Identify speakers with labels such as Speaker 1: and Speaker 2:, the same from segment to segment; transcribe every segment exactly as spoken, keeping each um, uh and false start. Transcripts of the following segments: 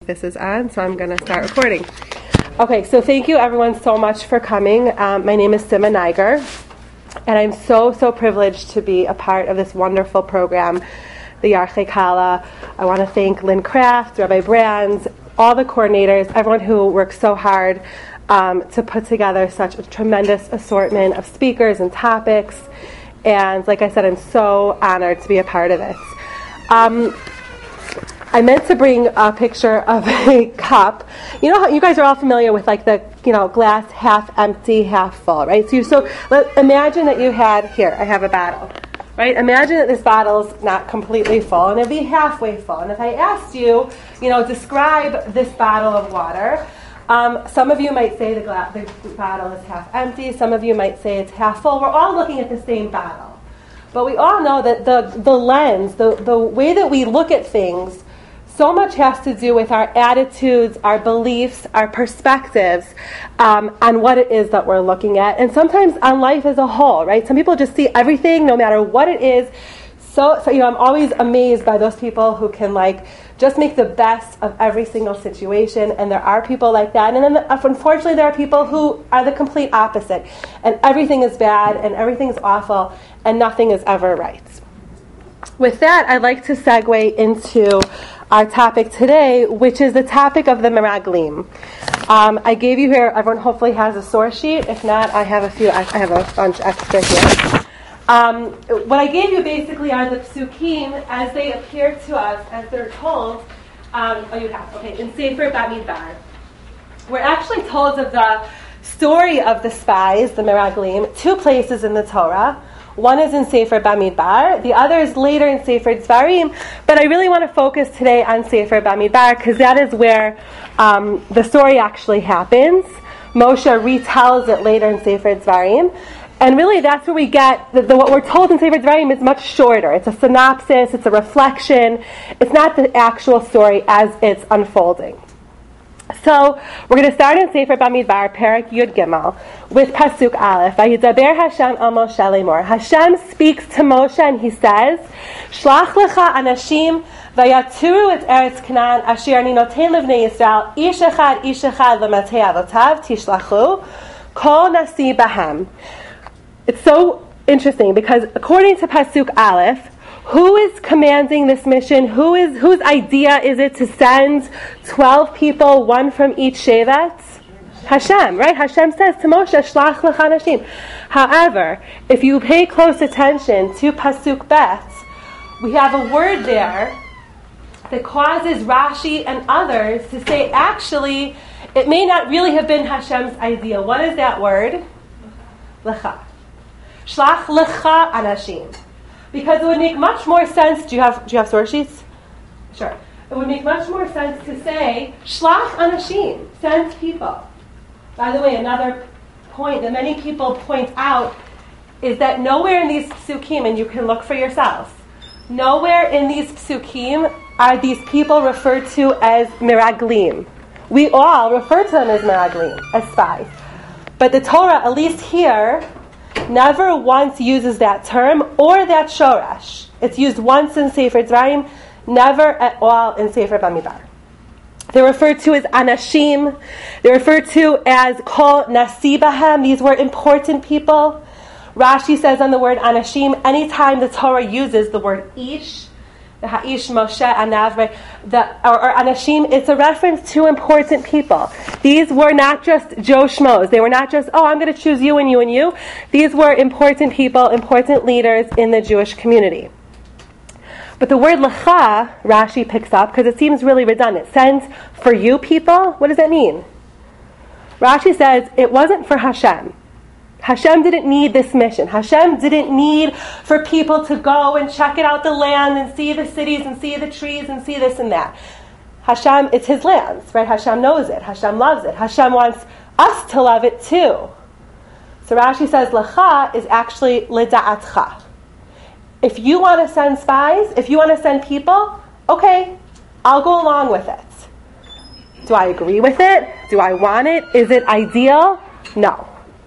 Speaker 1: this is on, so I'm going to start recording. Okay, so thank you everyone so much for coming. Um, my name is Sima Niger, and I'm so, so privileged to be a part of this wonderful program, the Yarchei Kallah. I want to thank Lynn Kraft, Rabbi Brands, all the coordinators, everyone who works so hard um, to put together such a tremendous assortment of speakers and topics. And like I said, I'm so honored to be a part of this. Um, I meant to bring a picture of a cup. You know how you guys are all familiar with like the you know glass half empty, half full, right? So you so let, imagine that you had here. I have a bottle, right? Imagine that this bottle's not completely full, and it'd be halfway full. And if I asked you, you know, describe this bottle of water. Um, some of you might say the, gla- the bottle is half empty. Some of you might say it's half full. We're all looking at the same bottle. But we all know that the, the lens, the, the way that we look at things, so much has to do with our attitudes, our beliefs, our perspectives um, on what it is that we're looking at. And sometimes on life as a whole, right? Some people just see everything, no matter what it is. So, so you know, I'm always amazed by those people who can like just make the best of every single situation, and there are people like that. And then, unfortunately, there are people who are the complete opposite, and everything is bad, and everything is awful, and nothing is ever right. With that, I'd like to segue into our topic today, which is the topic of the Meraglim. Um, I gave you here, everyone hopefully has a source sheet. If not, I have a few, I have a bunch extra here. Um, what I gave you basically are the psukim as they appear to us, as they're told. Um, oh, you have, okay, in Sefer Bamidbar. We're actually told of the story of the spies, the Meraglim, two places in the Torah. One is in Sefer Bamidbar, the other is later in Sefer Dvarim, but I really want to focus today on Sefer Bamidbar because that is where um, the story actually happens. Moshe retells it later in Sefer Dvarim. And really, that's where we get the, the, what we're told in Sefer Dvarim is much shorter. It's a synopsis. It's a reflection. It's not the actual story as it's unfolding. So we're going to start in Sefer Bamidbar, Perek Yud Gimel, with Pasuk Aleph. Vayidaber Hashem el Moshe lemor. Hashem speaks to Moshe and he says, "Shlach lecha anashim vayaturu et eretz Canaan asher ani noten livnei Yisrael ish echad ish echad lematei avotav tishlachu kol nasi bahem." It's so interesting because according to Pasuk Aleph, who is commanding this mission? Who is whose idea is it to send twelve people, one from each shevet? Hashem, right? Hashem says to Moshe, "Shlach lecha anashim." However, if you pay close attention to Pasuk Bet, we have a word there that causes Rashi and others to say, actually, it may not really have been Hashem's idea. What is that word? Lecha. Shlach lecha anashim. Because it would make much more sense. Do you have do you have source sheets? Sure. It would make much more sense to say shlach anashim, send people. By the way, another point that many people point out is that nowhere in these psukim, and you can look for yourselves, nowhere in these psukim are these people referred to as meraglim. We all refer to them as meraglim, as spies. But the Torah, at least here, never once uses that term or that shorash. It's used once in Sefer Dvarim, never at all in Sefer Bamidbar. They're referred to as anashim. They're referred to as kol nasi bahem. These were important people. Rashi says on the word anashim, anytime the Torah uses the word ish, the ha'ish, Moshe, Anav, the, or, or anashim, it's a reference to important people. These were not just Joe Schmoes. They were not just, oh, I'm going to choose you and you and you. These were important people, important leaders in the Jewish community. But the word lecha, Rashi picks up, because it seems really redundant. Sends for you people? What does that mean? Rashi says it wasn't for Hashem. Hashem didn't need this mission. Hashem didn't need for people to go and check it out the land and see the cities and see the trees and see this and that. Hashem, it's his lands, right? Hashem knows it. Hashem loves it. Hashem wants us to love it too. So Rashi says, Lecha is actually Lida'atcha. If you want to send spies, if you want to send people, okay, I'll go along with it. Do I agree with it? Do I want it? Is it ideal? No.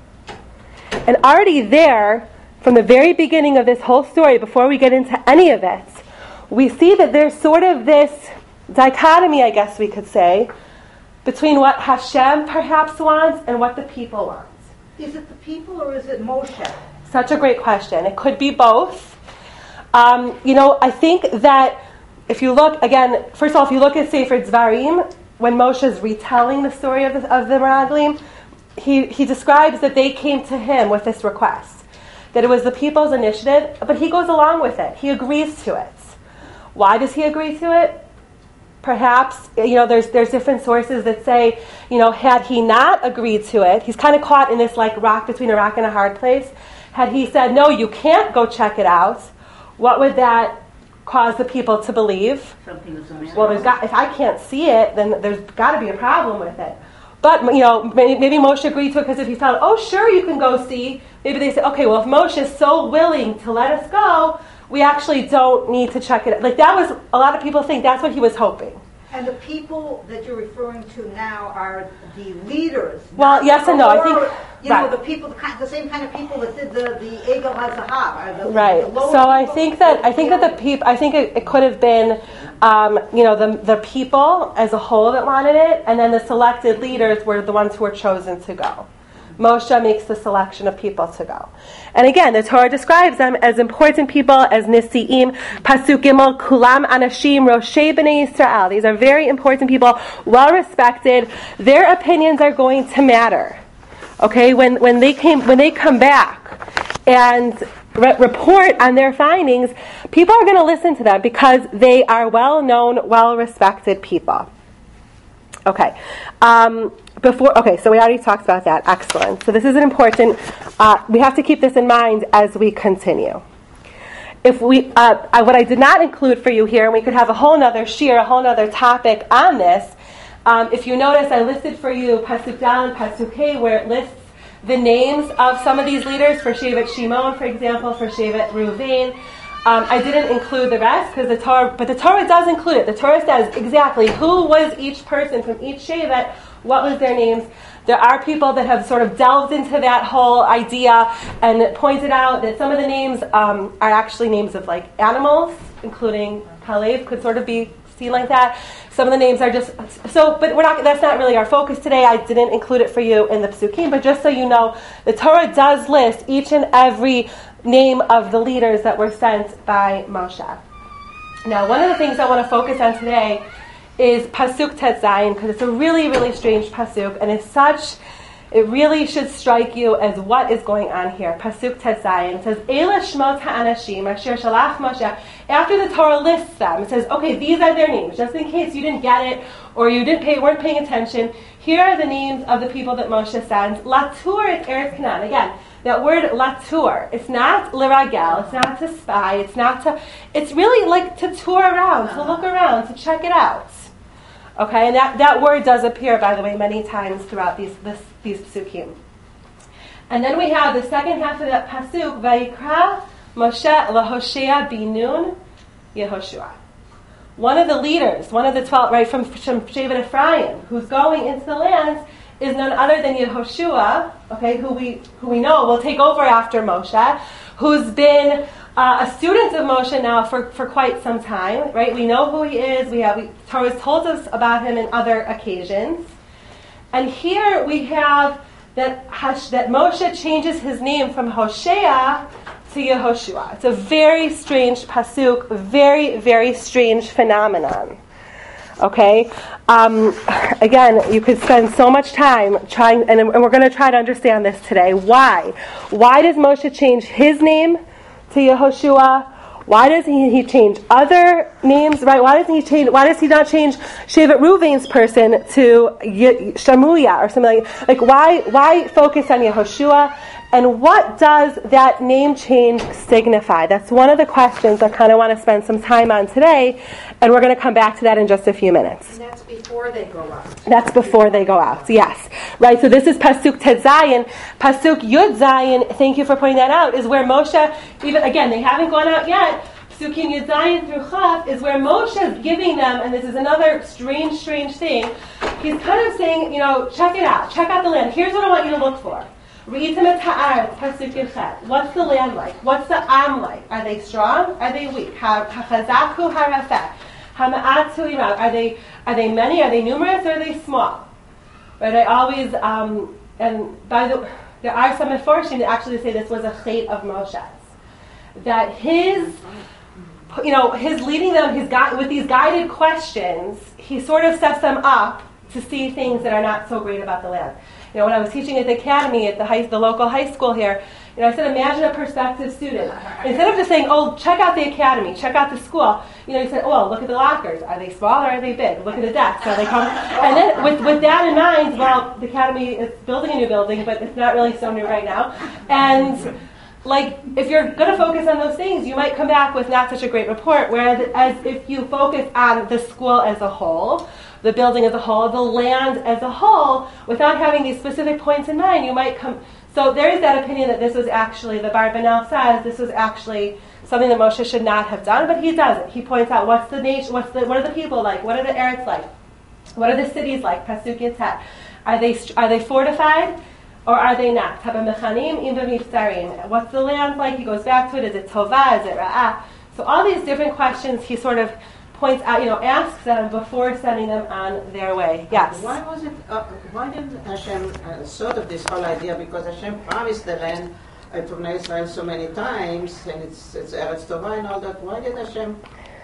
Speaker 1: And already there, from the very beginning of this whole story, before we get into any of it, we see that there's sort of this dichotomy, I guess we could say, between what Hashem perhaps wants and what the people want.
Speaker 2: Is it the people or is it Moshe?
Speaker 1: Such a great question. It could be both. Um, you know, I think that if you look, again, first of all, if you look at Sefer Dvarim, when Moshe is retelling the story of the, of the Meraglim, he, he describes that they came to him with this request, that it was the people's initiative, but he goes along with it. He agrees to it. Why does he agree to it? Perhaps, you know, there's there's different sources that say, you know, had he not agreed to it, he's kind of caught in this like rock between a rock and a hard place. Had he said, no, you can't go check it out, what would that cause the people to believe?
Speaker 2: Something was amiss.
Speaker 1: Well, there's got, if I can't see it, then there's got to be a problem with it. But, you know, maybe, maybe Moshe agreed to it because if he found, oh, sure, you can go see, maybe they say, okay, well, if Moshe is so willing to let us go, we actually don't need to check it out. Like, that was, a lot of people think that's what he was hoping.
Speaker 2: And the people that you're referring to now are the leaders.
Speaker 1: Well, yes and no. I think,
Speaker 2: you
Speaker 1: right.
Speaker 2: know, the people, the, kind, the same kind of people that did the the Egel HaZahav.
Speaker 1: Right.
Speaker 2: The
Speaker 1: so I think that I think that the people. I think it, it could have been, um, you know, the the people as a whole that wanted it, and then the selected leaders were the ones who were chosen to go. Moshe makes the selection of people to go. And again, the Torah describes them as important people, as Nisi'im, Pasuk Gimel, Kulam Anashim, Roshei B'nai Yisrael. These are very important people, well respected. Their opinions are going to matter. Okay, when when they came when they come back and re- report on their findings, people are going to listen to them because they are well-known, well-respected people. Okay. Um, Before, okay, so we already talked about that. Excellent. So this is an important, uh, we have to keep this in mind as we continue. If we, uh, I, what I did not include for you here, and we could have a whole nother shir, a whole nother topic on this, um, if you notice, I listed for you Pasuk Dal and Pasuk Hey, where it lists the names of some of these leaders, for Shevet Shimon, for example, for Shevet Ruvain. Um, I didn't include the rest, because the Torah, but the Torah does include it. The Torah says exactly who was each person from each Shevet, what was their names. There are people that have sort of delved into that whole idea and pointed out that some of the names um, are actually names of like animals, including Kalev could sort of be seen like that. Some of the names are just so, but we're not. That's not really our focus today. I didn't include it for you in the Psukim, but just so you know, the Torah does list each and every name of the leaders that were sent by Moshe. Now, one of the things I want to focus on today is Pasuk Tet Zayin, because it's a really, really strange Pasuk, and it's such, it really should strike you as what is going on here. Pasuk Tet Zayin, it says, Eila Shmot HaAnashim Asher Shalach Moshe. After the Torah lists them, it says, okay, these are their names, just in case you didn't get it, or you didn't pay, weren't paying attention. Here are the names of the people that Moshe sends. Latur is Eretz Canaan. Again, that word latur, it's not liragel, it's not to spy, it's not to, it's really like to tour around, to look around, to check it out. Okay, and that, that word does appear, by the way, many times throughout these this, these psukim. And then we have the second half of that pasuk, Vayikra Moshe LaHoshea Binun Yehoshua. One of the leaders, one of the twelve, right, from, from Shevet Ephraim, who's going into the land, is none other than Yehoshua, okay, who we who we know will take over after Moshe, who's been uh, a student of Moshe now for, for quite some time, right? We know who he is. We have we, Torah has told us about him in other occasions, and here we have that Hash, that Moshe changes his name from Hosea to Yehoshua. It's a very strange pasuk, very very strange phenomenon. Okay, um, again, you could spend so much time trying, and, and we're going to try to understand this today. Why? Why does Moshe change his name to Yehoshua? Why does he, he change other names? Right? Why doesn't he change? Why does he not change Shevet Ruvain's person to Ye, Shamuya or something like? Like why? Why focus on Yehoshua? And what does that name change signify? That's one of the questions I kind of want to spend some time on today, and we're going to come back to that in just a few minutes.
Speaker 2: And that's before they go out.
Speaker 1: That's before they go out, yes. Right, so this is Pasuk Tet Zayin. Pasuk Yud Zayin, thank you for pointing that out, is where Moshe, even again, they haven't gone out yet. Psukim Yud Zayin through Chaf is where Moshe is giving them, and this is another strange, strange thing. He's kind of saying, you know, check it out. Check out the land. Here's what I want you to look for. What's the land like? What's the Am like? Are they strong? Are they weak? Hachazaku harafeh. Hama'at su'imah. Are they are they many? Are they numerous? Or are they small? Right. I always um, and by the there are some Meforshim that actually say this was a chait of Moshe's, that his you know his leading them his gui- with these guided questions, he sort of sets them up to see things that are not so great about the land. You know, when I was teaching at the academy at the high, the local high school here, you know, I said, imagine a prospective student. Instead of just saying, oh, check out the academy, check out the school, you know, you said, oh, well, look at the lockers. Are they small or are they big? Look at the desks. Are they com-? And then with, with that in mind, well, the academy is building a new building, but it's not really so new right now. And like, if you're going to focus on those things, you might come back with not such a great report, whereas as if you focus on the school as a whole, the building as a whole, the land as a whole, without having these specific points in mind, you might come... So there is that opinion that this was actually, the Barbanel says, this was actually something that Moshe should not have done, but he does it. He points out what's the nature, what's the, what are the people like, what are the Eretz like, what are the cities like, Pasuk Yitzhak. Are they are they fortified or are they not? Habamechanim im b'mifsarim. What's the land like? He goes back to it. Is it tova? Is it ra'ah? So all these different questions he sort of points out, you know, asks them before sending them on their way. Yes?
Speaker 3: Why was it, uh, why didn't Hashem uh, sort of this whole idea? Because Hashem promised the land uh, to Bnei Israel so many times, and it's, it's Eretz Tova and all that. Why did Hashem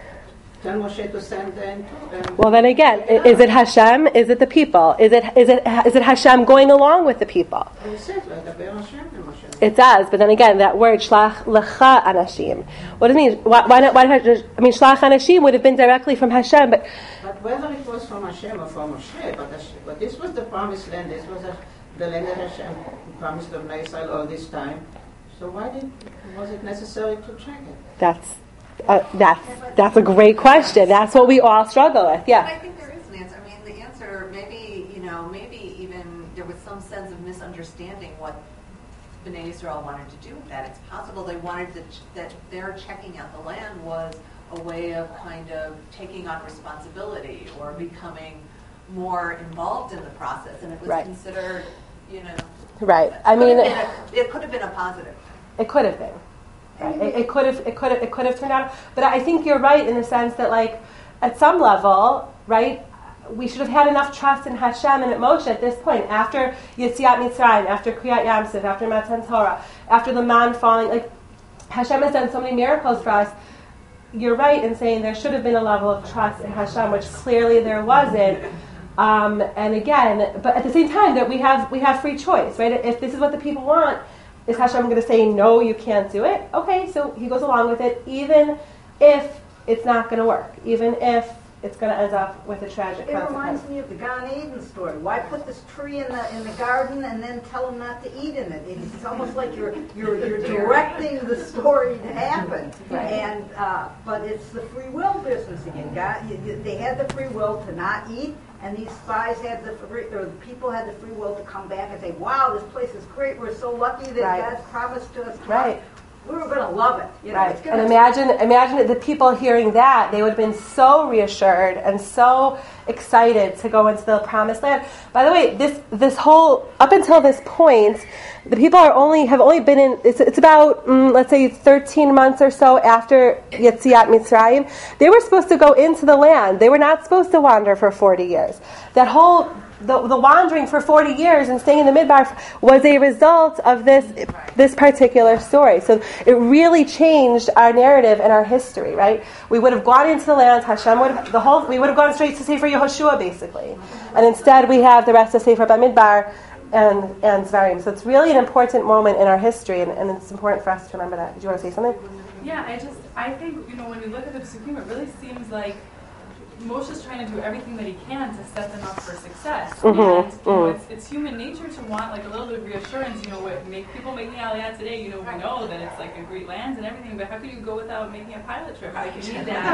Speaker 3: tell Moshe to send them to them?
Speaker 1: Well, then again, i- is it Hashem? Is it the people? Is it is it is it Hashem going along with the people?
Speaker 3: It says, like, "Daber Hashem to Moshe."
Speaker 1: It does, but then again, that word shlach lecha anashim. What does it mean? Why, why not? Why not? I mean, shlach anashim would have been directly from Hashem, but
Speaker 3: But whether it was from Hashem or from Moshe, but, Hashem, but this was the promised land. This was a, the land that Hashem promised to Bnei Israel all this time. So why did was it necessary to check it?
Speaker 1: that's uh, that's that's a great question. That's what we all struggle with.
Speaker 4: But
Speaker 1: Yeah.
Speaker 4: I think there is an answer. I mean, the answer, maybe, you know, maybe even there was some sense of misunderstanding what Bnei Israel wanted to do with that. It's possible they wanted to, ch- that their checking out the land was a way of kind of taking on responsibility or becoming more involved in the process, and it was
Speaker 1: Right.
Speaker 4: considered, you know,
Speaker 1: Right. I
Speaker 4: could have
Speaker 1: mean,
Speaker 4: been a, it could have been a positive.
Speaker 1: it could have been. Right. It, it could have. It could have. It could have turned out. But I think you're right in the sense that, like, at some level, right, we should have had enough trust in Hashem and at Moshe at this point, after Yetziat Mitzrayim, after Kriyat Yamsuf, after Matan Torah, after the man falling. Like, Hashem has done so many miracles for us. You're right in saying there should have been a level of trust in Hashem, which clearly there wasn't. Um, and again, but at the same time, that we have we have free choice, right? If this is what the people want, is Hashem going to say, no, you can't do it? Okay, so he goes along with it, even if it's not going to work, even if it's going to end up with a tragic
Speaker 2: It
Speaker 1: consequence.
Speaker 2: reminds me of the Gan Eden story. Why put this tree in the in the garden and then tell them not to eat in it? It's almost like you're you're, you're directing the story to happen.
Speaker 1: Right.
Speaker 2: And uh, but it's the free will business again. God, you- you- they had the free will to not eat, and these spies had the free, or the people had the free will to come back and say, "Wow, this place is great. We're so lucky that
Speaker 1: Right.
Speaker 2: God's promised to us.
Speaker 1: Right.
Speaker 2: We were going to love it." You know,
Speaker 1: Right,
Speaker 2: it's gonna,
Speaker 1: and imagine, imagine the people hearing that, they would have been so reassured and so excited to go into the promised land. By the way, this this whole up until this point, the people are only have only been in. It's, it's about mm, let's say thirteen months or so after Yetziat Mitzrayim. They were supposed to go into the land. They were not supposed to wander for forty years. That whole the, the wandering for forty years and staying in the Midbar was a result of this this particular story. So it really changed our narrative and our history, right? We would have gone into the land, Hashem would have, the whole, we would have gone straight to Sefer Yehoshua, basically. And instead we have the rest of Sefer Bamidbar and, and Zvarim. So it's really an important moment in our history, and, and it's important for us to remember that. Did you want to say something?
Speaker 5: Yeah, I just, I think, you know, when we look at the Pesukim, it really seems like Moshe's trying to do everything that he can to set them up for success.
Speaker 1: Mhm,
Speaker 5: And you know,
Speaker 1: mhm.
Speaker 5: it's, it's human nature to want like a little bit of reassurance. You know, what make people making Aliyah today, you know, we know that it's like a great land and everything, but how could you go without making a pilot trip? How could you need that?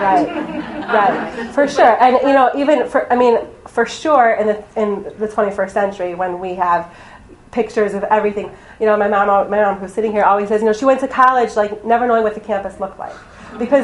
Speaker 1: Right, right, for sure. And you know, even for, I mean, for sure, in the in the twenty-first century, when we have pictures of everything, you know, my mom, my mom who's sitting here always says, you know, she went to college like never knowing what the campus looked like, because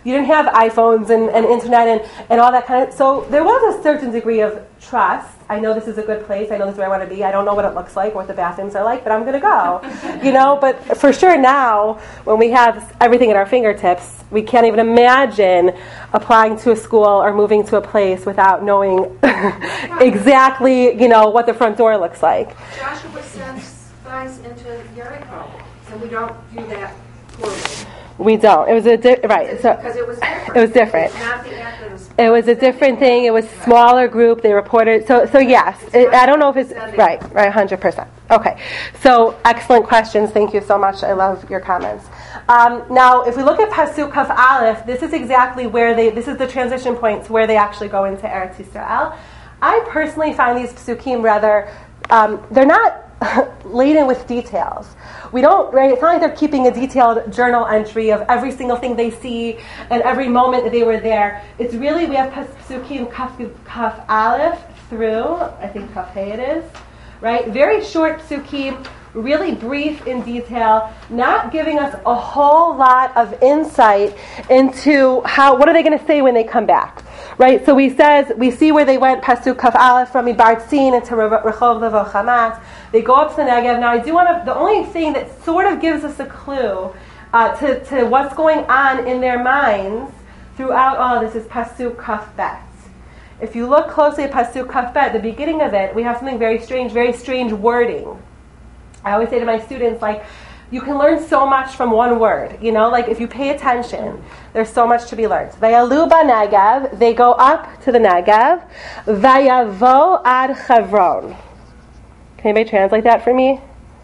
Speaker 1: you didn't have iPhones and, and internet and, and all that kind of, so there was a certain degree of trust. I know this is a good place. I know this is where I want to be. I don't know what it looks like or what the bathrooms are like, but I'm going to go. You know, but for sure now, when we have everything at our fingertips, we can't even imagine applying to a school or moving to a place without knowing exactly, you know, what the front door looks like.
Speaker 6: Joshua sends spies into Jericho, and we don't do that poorly.
Speaker 1: We don't. It was a di- right. So
Speaker 6: Because it was different.
Speaker 1: it was different.
Speaker 6: It's not the act of the spies.
Speaker 1: It was a different thing. It was smaller group. They reported. So so yes. It, I don't know if it's right. Right. one hundred percent. Okay. So excellent questions. Thank you so much. I love your comments. Um, now, if we look at Pasuk Kaf Aleph, this is exactly where they. This is the transition point to where they actually go into Eretz Yisrael. I personally find these psukim rather. Um, they're not laden with details. We don't, right? It's not like they're keeping a detailed journal entry of every single thing they see and every moment that they were there. It's really, we have Psukim Kaf, Kaf Aleph through, I think Kaf Hey it is, right? Very short Psukim, really brief in detail, not giving us a whole lot of insight into how, what are they going to say when they come back? Right, so we says we see where they went Pasuk Kaf Aleph from Midbar Tzin into Rehov Levo Hamat. They go up to the Negev. Now I do want to. The only thing that sort of gives us a clue uh, to to what's going on in their minds throughout all this is Pasuk Kaf Bet. If you look closely at Pasuk Kaf Bet, the beginning of it, we have something very strange, very strange wording. I always say to my students, like, you can learn so much from one word. You know, like if you pay attention, there's so much to be learned. Vayalu b'Negev, they go up to the Negev. Vayavo ad Chevron. Can anybody translate that for me?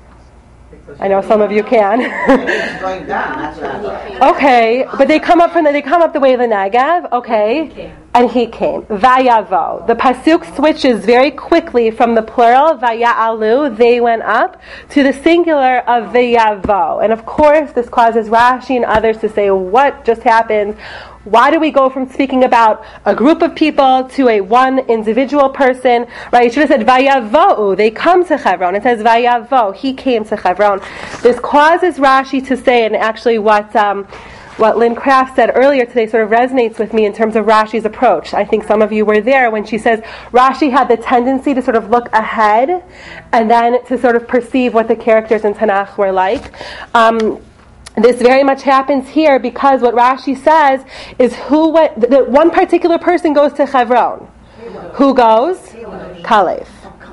Speaker 1: I know some of you can.
Speaker 3: It's going down, that's not.
Speaker 1: Okay, but they come up from the, they come up the way of the Negev. Okay, and he came. Vayavo. The pasuk switches very quickly from the plural vaya'alu, they went up, to the singular of vayavo. And of course, this causes Rashi and others to say, "What just happened? Why do we go from speaking about a group of people to a one individual person?" Right? It should have said vayavo. They come to Hebron. It says vayavo. He came to Hebron. This causes Rashi to say, and actually what um, what Lynn Kraft said earlier today sort of resonates with me in terms of Rashi's approach. I think some of you were there when she says Rashi had the tendency to sort of look ahead and then to sort of perceive what the characters in Tanakh were like. Um, This very much happens here because what Rashi says is who went, that one particular person goes to Hebron. Who goes? Kalev.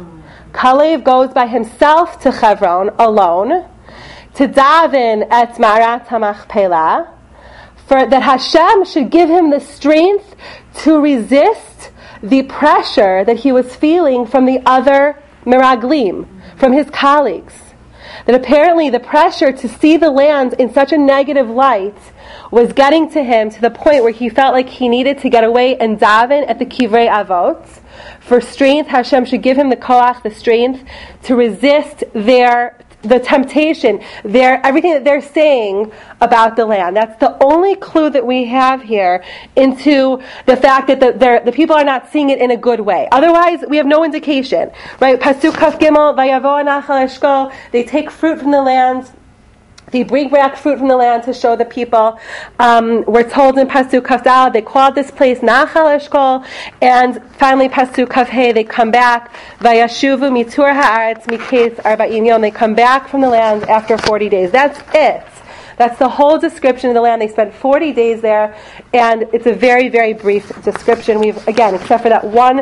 Speaker 1: Kalev goes by himself to Hebron alone to daven et Marat HaMachpelah, for that Hashem should give him the strength to resist the pressure that he was feeling from the other Meraglim, from his colleagues. That apparently the pressure to see the land in such a negative light was getting to him to the point where he felt like he needed to get away and daven at the Kivrei Avot. For strength, Hashem should give him the koach, the strength, to resist their the temptation, their everything that they're saying about the land. That's the only clue that we have here into the fact that the, the people are not seeing it in a good way. Otherwise, we have no indication. Right? Pasuk Kaf Gimel, Vayavo Nachal Eshkol, they take fruit from the land. They bring back fruit from the land to show the people. Um, we're told in Pasuk Kaf Dal, they called this place Nachal Eshkol, and finally Pasuk Kaf Hey, they come back. Vayashuvu mitur haaretz miketz arba'im yom. They come back from the land after forty days. That's it. That's the whole description of the land. They spent forty days there, and it's a very, very brief description. We've, again, except for that one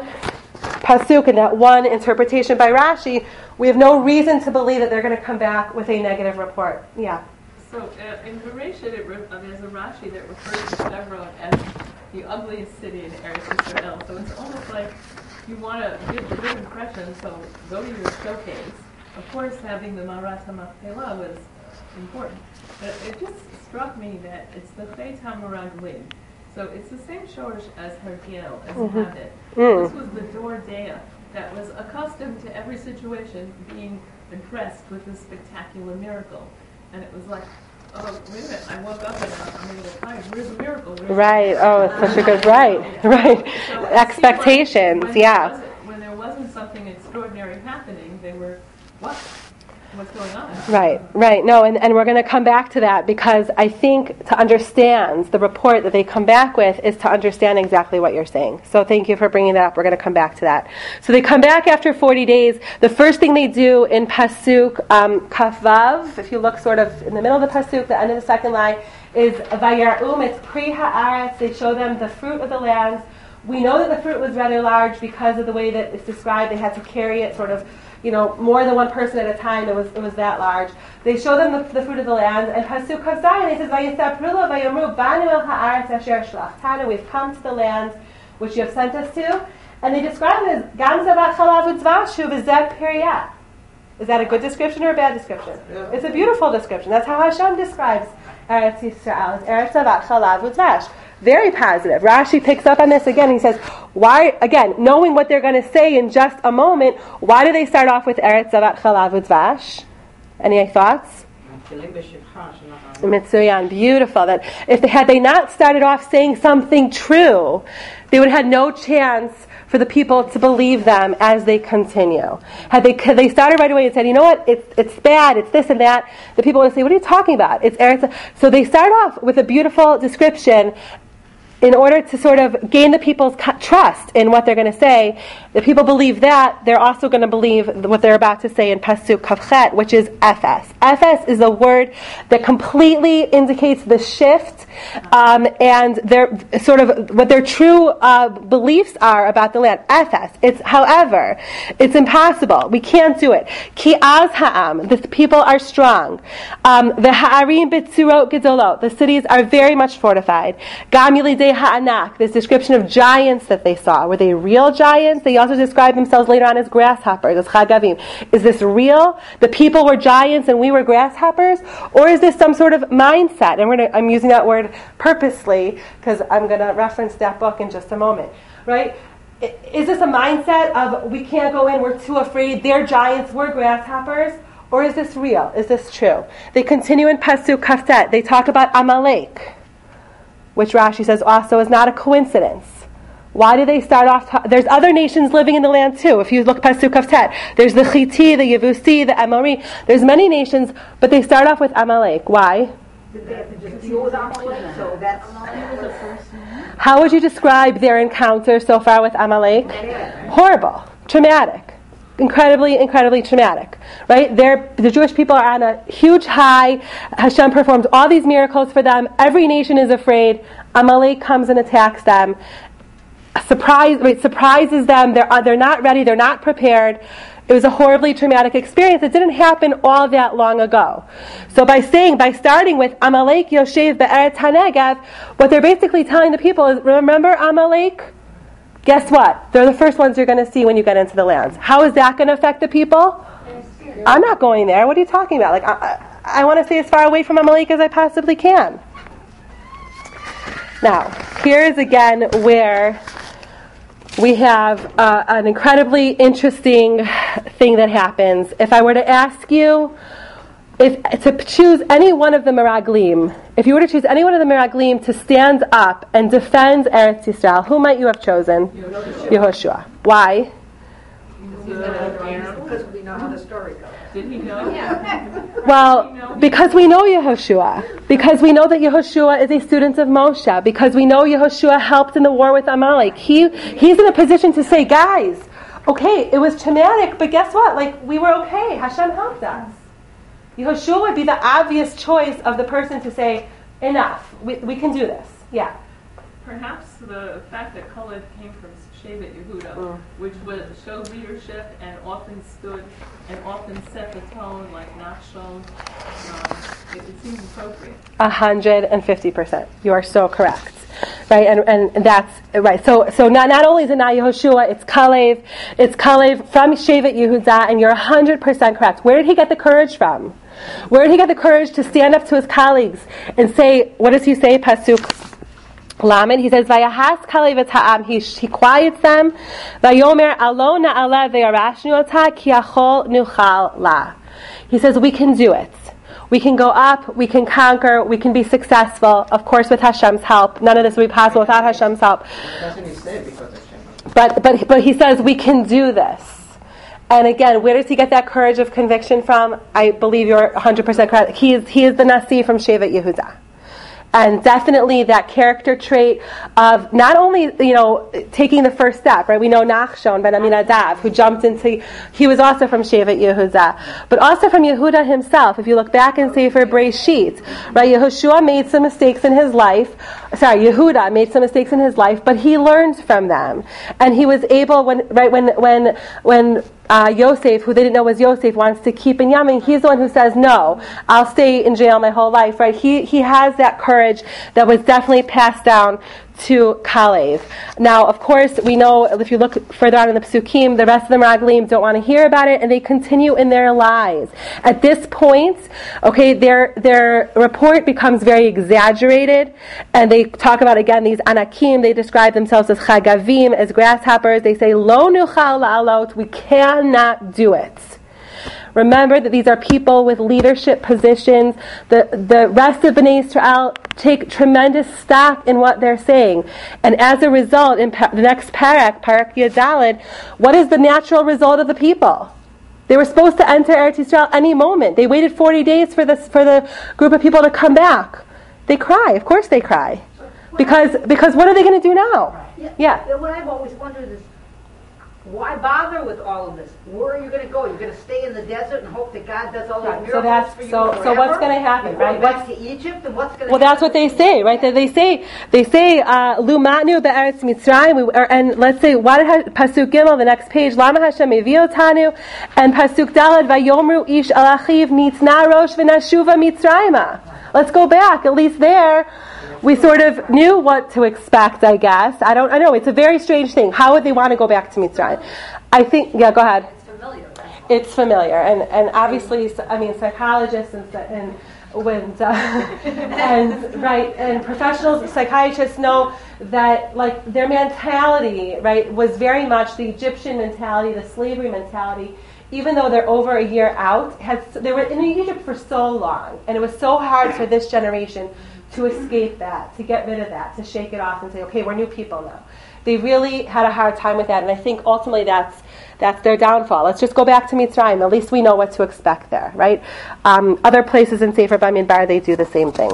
Speaker 1: pasuk and that one interpretation by Rashi, we have no reason to believe that they're going to come back with a negative report. Yeah.
Speaker 5: So uh, in Bereshit, it re- uh, there's a Rashi that refers to Hebron as the ugliest city in Eretz Yisrael. So it's almost like you want to give a good impression, so go to your showcase. Of course, having the Marat HaMachpelah was important. But it just struck me that it's the Chet HaMeraglim. So it's the same shorsh as Hergiel, as mm-hmm. habit. Mm. This was the Dor Dea that was accustomed to every situation being addressed with this spectacular miracle. And it was like, oh, wait a minute, I woke up and I'm a little tired. Where's the miracle? Where's
Speaker 1: right,
Speaker 5: the
Speaker 1: oh, it's such a good, right, right.
Speaker 5: So
Speaker 1: expectations,
Speaker 5: like when
Speaker 1: yeah.
Speaker 5: There when there wasn't something extraordinary happening, they were, what? what's going on.
Speaker 1: Right, right. No, and, and we're going to come back to that because I think to understand the report that they come back with is to understand exactly what you're saying. So thank you for bringing that up. We're going to come back to that. So they come back after forty days. The first thing they do in Pasuk um, Kaf Vav, if you look sort of in the middle of the Pasuk, the end of the second line, is Vayar'um, it's Pri Ha'aretz. They show them the fruit of the lands. We know that the fruit was rather large because of the way that it's described. They had to carry it sort of, you know, more than one person at a time. It was it was that large. They show them the, the fruit of the land. And Pasuk Kaf Zayin, it says, Vayisapru lo vayomru banu el ha'aretz asher shlachtanu. We've come to the land which you have sent us to. And they describe it as Gam zavat chalav u'dvashu v'zeh piriyah. Is that a good description or a bad description?
Speaker 3: Yeah.
Speaker 1: It's a beautiful description. That's how Hashem describes Eretz Yisrael. It's Eretz zavat chalav u'dvash. Very positive. Rashi picks up on this again. He says, why, again, knowing what they're going to say in just a moment, why do they start off with Eretz Zavat Chalav U'Dvash? Any thoughts? Mitsuyan, beautiful. That if they had they not started off saying something true, they would have had no chance for the people to believe them as they continue. Had they they started right away and said, you know what, it's it's bad, it's this and that, the people would say, what are you talking about? It's Eretz. So they start off with a beautiful description in order to sort of gain the people's trust in what they're going to say. The people believe that, they're also going to believe what they're about to say in Pasuk Kavchet, which is Efes. Efes is a word that completely indicates the shift um, and their sort of what their true uh, beliefs are about the land. Efes. It's, however, it's impossible. We can't do it. Ki az ha'am. The people are strong. Um, the ha'arim b'tzurot gedolot. The cities are very much fortified. Gam yilidei ha'anak. This description of giants that they saw. Were they real giants? They also describe themselves later on as grasshoppers, as chagavim. Is this real? The people were giants and we were grasshoppers? Or is this some sort of mindset? And we're gonna, I'm using that word purposely because I'm going to reference that book in just a moment. Right? Is this a mindset of we can't go in, we're too afraid, they're giants, we're grasshoppers? Or is this real? Is this true? They continue in Pasuk Kaftet. They talk about Amalek, which Rashi says also is not a coincidence. Why do they start off? Ta- There's other nations living in the land too. If you look Pasuk Kaftet, there's the Chiti, the Yevusi, the Amori. There's many nations, but they start off with Amalek. Why?
Speaker 2: Did they have to just deal with Amalek? So that's
Speaker 1: How would you describe their encounter so far with Amalek? Horrible, traumatic, incredibly, incredibly traumatic. Right? They're, the Jewish people are on a huge high. Hashem performs all these miracles for them. Every nation is afraid. Amalek comes and attacks them. Surprise, wait, surprises them. They're uh, they're not ready. They're not prepared. It was a horribly traumatic experience. It didn't happen all that long ago. So by saying, by starting with Amalek Yoshev Be'eretz HaNegev, what they're basically telling the people is, remember Amalek? Guess what? They're the first ones you're going to see when you get into the lands. How is that going to affect the people? I'm not going there. What are you talking about? Like I, I, I want to stay as far away from Amalek as I possibly can. Now, here is again where we have uh, an incredibly interesting thing that happens. If I were to ask you if to choose any one of the Meraglim, if you were to choose any one of the Meraglim to stand up and defend Eretz Yisrael, who might you have chosen? Yehoshua. Yehoshua. Why?
Speaker 6: Because we know how the story goes.
Speaker 5: Did he know?
Speaker 1: Well, because we know Yehoshua. Because we know that Yehoshua is a student of Moshe. Because we know Yehoshua helped in the war with Amalek. He he's in a position to say, guys, okay, it was traumatic, but guess what? Like, we were okay. Hashem helped us. Yehoshua would be the obvious choice of the person to say, enough. We we can do this. Yeah.
Speaker 5: Perhaps the fact that Kalev came from Shevet Yehuda, mm. which was showed leadership and often stood and often set the tone like Nachshon, um, it, it seems appropriate.
Speaker 1: A hundred and fifty percent. You are so correct. Right, and, and that's right. So so not not only is it not Yehoshua, it's Kalev, it's Kalev from Shevet Yehuda, and you're a hundred percent correct. Where did he get the courage from? Where did he get the courage to stand up to his colleagues and say, what does he say, Pasuk Lamed? He says, Vayahas Kalev et ha'am, he, he quiets them. Vayomer alo na'aleh ve'arashnu ota ki achol nuchal la. He says, we can do it. We can go up, we can conquer, we can be successful, of course with Hashem's help. None of this would be possible without Hashem's help.
Speaker 3: Doesn't he say because Hashem?
Speaker 1: But, but, but he says, we can do this. And again, where does he get that courage of conviction from? I believe you're one hundred percent correct. He is, he is the Nasi from Shevet Yehuda. And definitely that character trait of not only, you know, taking the first step, right? We know Nachshon ben Aminadav, who jumped into, he was also from Shevet Yehuda, but also from Yehuda himself. If you look back in Sefer Breshit, right? Yehoshua made some mistakes in his life. Sorry, Yehuda made some mistakes in his life, but he learned from them, and he was able when, right when when when. Uh, Yosef, who they didn't know was Yosef, wants to keep Binyamin. He's the one who says, no, I'll stay in jail my whole life, right? He he has that courage that was definitely passed down to Kalev. Now, of course, we know, if you look further on in the Psukim, the rest of the Meraglim don't want to hear about it, and they continue in their lies. At this point, okay, their their report becomes very exaggerated, and they talk about, again, these Anakim. They describe themselves as Chagavim, as grasshoppers. They say, Lo nuchal la'alot, we cannot do it. Remember that these are people with leadership positions. The the rest of Bnei Israel take tremendous stock in what they're saying. And as a result, in pa- the next parak, Parak Yadalid, what is the natural result of the people? They were supposed to enter Eretz Yisrael any moment. They waited forty days for this for the group of people to come back. They cry. Of course they cry. Because because what are they going to do now?
Speaker 2: Yeah.
Speaker 1: Yeah.
Speaker 2: What I've always wondered is, why bother with all of this? Where are you going to go? You're going to stay in the desert and hope that God does all these
Speaker 1: Right,
Speaker 2: miracles
Speaker 1: so that's-
Speaker 2: for you
Speaker 1: so-
Speaker 2: forever?
Speaker 1: so what's gonna happen,
Speaker 2: You're
Speaker 1: right?
Speaker 2: going back
Speaker 1: What's-
Speaker 2: to Egypt, and what's going to
Speaker 1: Well, that's what they say, right? That they say, they say, Lu matnu be'eretz Mitzrayim, we- or- and let's say, what did Ha- Pasuk Gimel, the next page, Lama Hashem evi otanu, and Pasuk Dalad, Vayomru ish al achiv nitna rosh v'nashuva Mitzrayima. Let's go back. At least there, we sort of knew what to expect, I guess. I don't, I know, it's a very strange thing. How would they want to go back to Mitzrayim? I think, yeah, go ahead.
Speaker 4: It's familiar. That's all.
Speaker 1: It's familiar, and, and obviously, I mean, psychologists and and when uh, and right and professionals, psychiatrists know that like their mentality, right, was very much the Egyptian mentality, the slavery mentality. Even though they're over a year out, had they were in Egypt for so long, and it was so hard for this generation to escape that, to get rid of that, to shake it off and say, okay, we're new people now. They really had a hard time with that, and I think ultimately that's that's their downfall. Let's just go back to Mitzrayim. At least we know what to expect there, right? Um, other places in Sefer Bamidbar, they do the same thing.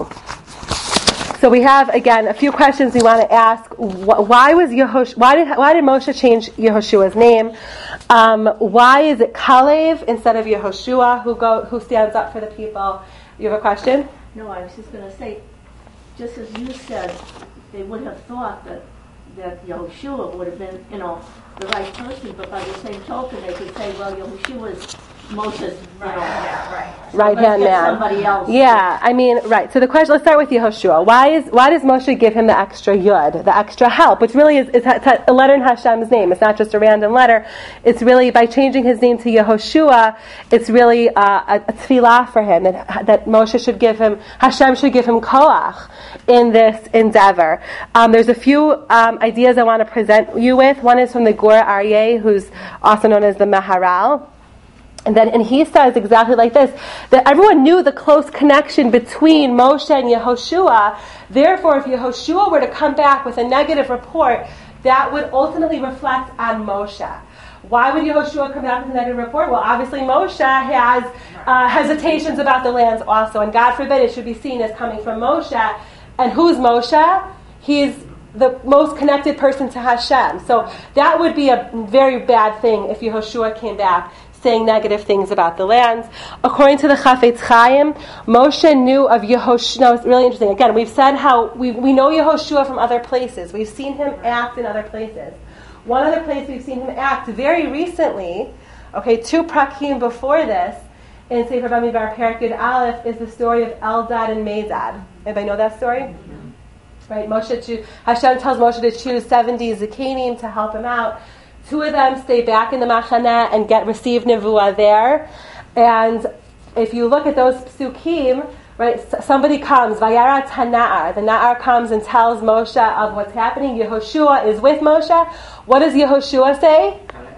Speaker 1: So we have, again, a few questions we want to ask. Why was Yehosh- why did why did Moshe change Yehoshua's name? Um, why is it Kalev instead of Yehoshua who go who stands up for the people? You have a question?
Speaker 7: No, I was just going to say, just as you said, they would have thought that that Yehoshua would have been, you know, the right person, but by the same token, they could say, well, Yehoshua is Moshe's, you know,
Speaker 4: Yeah, right.
Speaker 1: Right
Speaker 7: let's
Speaker 1: hand
Speaker 7: get
Speaker 1: man.
Speaker 7: somebody else.
Speaker 1: Yeah, I mean, right. So the question. Let's start with Yehoshua. Why is why does Moshe give him the extra yud, the extra help, which really is, is a letter in Hashem's name? It's not just a random letter. It's really by changing his name to Yehoshua. It's really uh, a, a tefillah for him that that Moshe should give him. Hashem should give him koach in this endeavor. Um, there's a few um, ideas I want to present you with. One is from the Gur Aryeh, who's also known as the Maharal. And then, and he says exactly like this, that everyone knew the close connection between Moshe and Yehoshua. Therefore, if Yehoshua were to come back with a negative report, that would ultimately reflect on Moshe. Why would Yehoshua come back with a negative report? Well, obviously Moshe has uh, hesitations about the lands also, and God forbid it should be seen as coming from Moshe. And who's Moshe? He's the most connected person to Hashem. So that would be a very bad thing if Yehoshua came back saying negative things about the lands. According to the Chafetz Chaim, Moshe knew of Yehoshua. No, it's really interesting. Again, we've said how we we know Yehoshua from other places. We've seen him act in other places. One other place we've seen him act very recently, okay, two prakim before this, in Sefer Bamidbar Perek Yud Aleph, is the story of Eldad and Medad. Anybody know that story? Mm-hmm. Right, Moshe. Cho- Hashem tells Moshe to choose seventy Zikanim to help him out. Two of them stay back in the Machaneh and get receive Nevuah there. And if you look at those psukim, right, somebody comes, Vayarat HaNa'ar. The Na'ar comes and tells Moshe of what's happening. Yehoshua is with Moshe. What does Yehoshua say?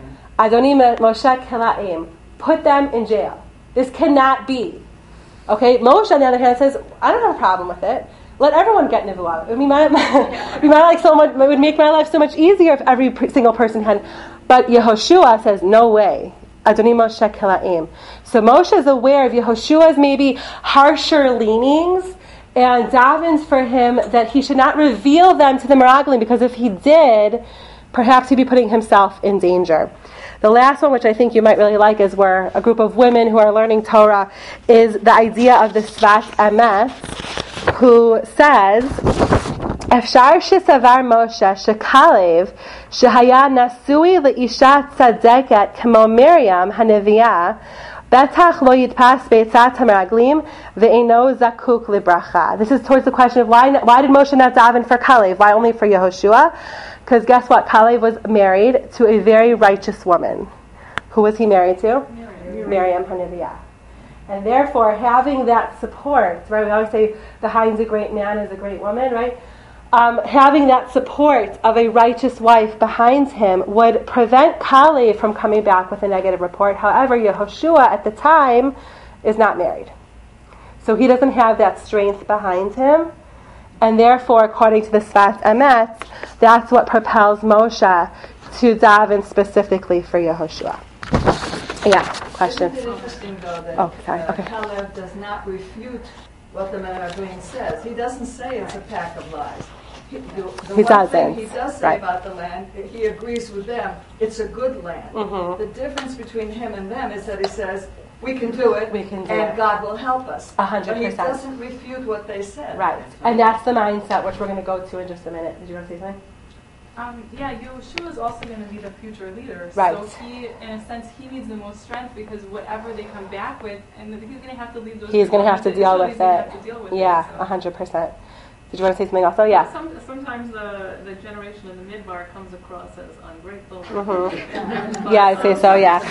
Speaker 1: Adoni Moshe Kela'im. Put them in jail. This cannot be. Okay, Moshe on the other hand says, I don't have a problem with it. Let everyone get Nevuah. I mean, my, my, my like so much, it would make my life so much easier if every single person had. But Yehoshua says, no way. Adoni Moshe Kilaim. So Moshe is aware of Yehoshua's maybe harsher leanings and davens for him that he should not reveal them to the Meraglim, because if he did, perhaps he'd be putting himself in danger. The last one, which I think you might really like, is where a group of women who are learning Torah, is the idea of the Sfas Emes, who says, Efshar shesavar Moshe shekalev shehaya nasui leisha tzadeket kemo Miriam haneviah betach lo yitpas beitzat hameraglim ve'eno zakuk libracha. This is towards the question of why why did Moshe not daven for Kalev? Why only for Yehoshua? Because guess what? Kalev was married to a very righteous woman. Who was he married to? Miriam, Miriam Haneviah. And therefore, having that support, right? We always say behind's a great man is a great woman, right? Um, having that support of a righteous wife behind him would prevent Kalev from coming back with a negative report. However, Yehoshua at the time is not married. So he doesn't have that strength behind him. And therefore, according to the Sfas Emes, that's what propels Moshe to daven specifically for Yehoshua. Yeah, question?
Speaker 8: Isn't it interesting, though, that
Speaker 1: oh, sorry.
Speaker 8: uh,
Speaker 1: Okay.
Speaker 8: Kalev does not refute what the Meraglim says. He doesn't say it's a pack of lies. He, the, the
Speaker 1: he
Speaker 8: one
Speaker 1: doesn't.
Speaker 8: thing he does say
Speaker 1: right.
Speaker 8: about the land, he agrees with them. It's a good land.
Speaker 1: Mm-hmm.
Speaker 8: The difference between him and them is that he says, we can do it,
Speaker 1: We can do
Speaker 8: and
Speaker 1: it.
Speaker 8: God will help us.
Speaker 1: A hundred
Speaker 8: But he
Speaker 1: percent.
Speaker 8: doesn't refute what they said.
Speaker 1: Right. And that's the mindset which we're going to go to in just a minute. Did you want to say something?
Speaker 5: Um, yeah, Yehoshua is also going to be the future leader.
Speaker 1: Right.
Speaker 5: So he, in a sense, he needs the most strength, because whatever they come back with, and he's going to have to lead those.
Speaker 1: He's going to have to deal with
Speaker 5: He's gonna
Speaker 1: it.
Speaker 5: have to deal with
Speaker 1: Yeah,
Speaker 5: it,
Speaker 1: a
Speaker 5: so.
Speaker 1: hundred percent. Did you want to say something also? Yeah.
Speaker 5: Some, sometimes the, the generation in the midbar comes across as ungrateful.
Speaker 1: Mm-hmm. Yeah, I'd say so. Yeah.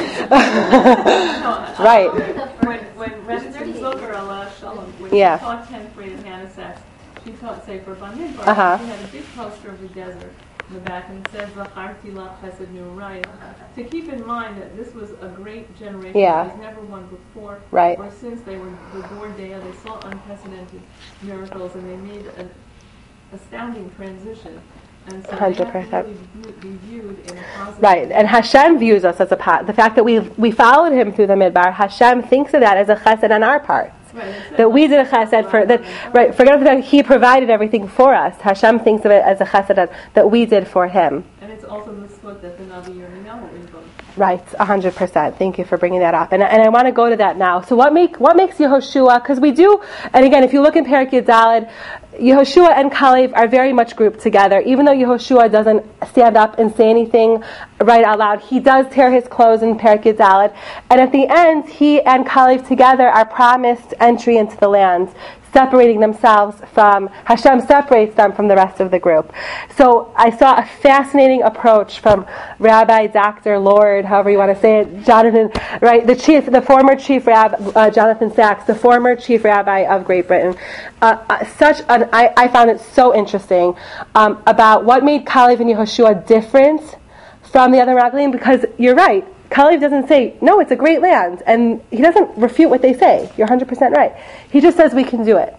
Speaker 5: No,
Speaker 1: Right.
Speaker 5: When when Rebbe Zilker Allah Shalom, when
Speaker 1: Yeah.
Speaker 5: she taught tenth grade in Hannah Sachs, she taught Sefer Bamidbar.
Speaker 1: Uh-huh.
Speaker 5: She had a big poster of the desert in the back, and it says Zacharti La Chesed Neuraya. To keep in mind that this was a great generation.
Speaker 1: Yeah.
Speaker 5: There was never one before
Speaker 1: Right.
Speaker 5: or since. They were the Dordea. They saw unprecedented miracles, and they made an astounding transition. And so
Speaker 1: one hundred
Speaker 5: they
Speaker 1: percent.
Speaker 5: have to really be viewed in a positive
Speaker 1: Right, and Hashem views us as a pot. The fact that we we followed him through the midbar, Hashem thinks of that as a chesed on our part.
Speaker 5: Right, it's
Speaker 1: That we did a chesed for that. Right, forget about that. He provided everything for us. Hashem thinks of it as a chesed that we did for him.
Speaker 5: And it's also the split that the Navi Yirmiyahu invoked.
Speaker 1: Right, a hundred percent. Thank you for bringing that up, and and I want to go to that now. So what make what makes Yehoshua? Because we do, and again, if you look in Perek Yud Daled, Yehoshua and Kalev are very much grouped together. Even though Yehoshua doesn't stand up and say anything right out loud, he does tear his clothes in Perek Yud Daled, and at the end, he and Kalev together are promised entry into the land, separating themselves from, Hashem separates them from the rest of the group. So I saw a fascinating approach from Rabbi, Doctor, Lord, however you want to say it, Jonathan, right, the chief, the former chief rabbi, uh, Jonathan Sachs, the former chief rabbi of Great Britain. Uh, uh, such an, I, I found it so interesting um, about what made Kalev and Yehoshua different from the other Meraglim, because you're right, Kalev doesn't say, no, it's a great land, and he doesn't refute what they say. You're one hundred percent right. He just says we can do it.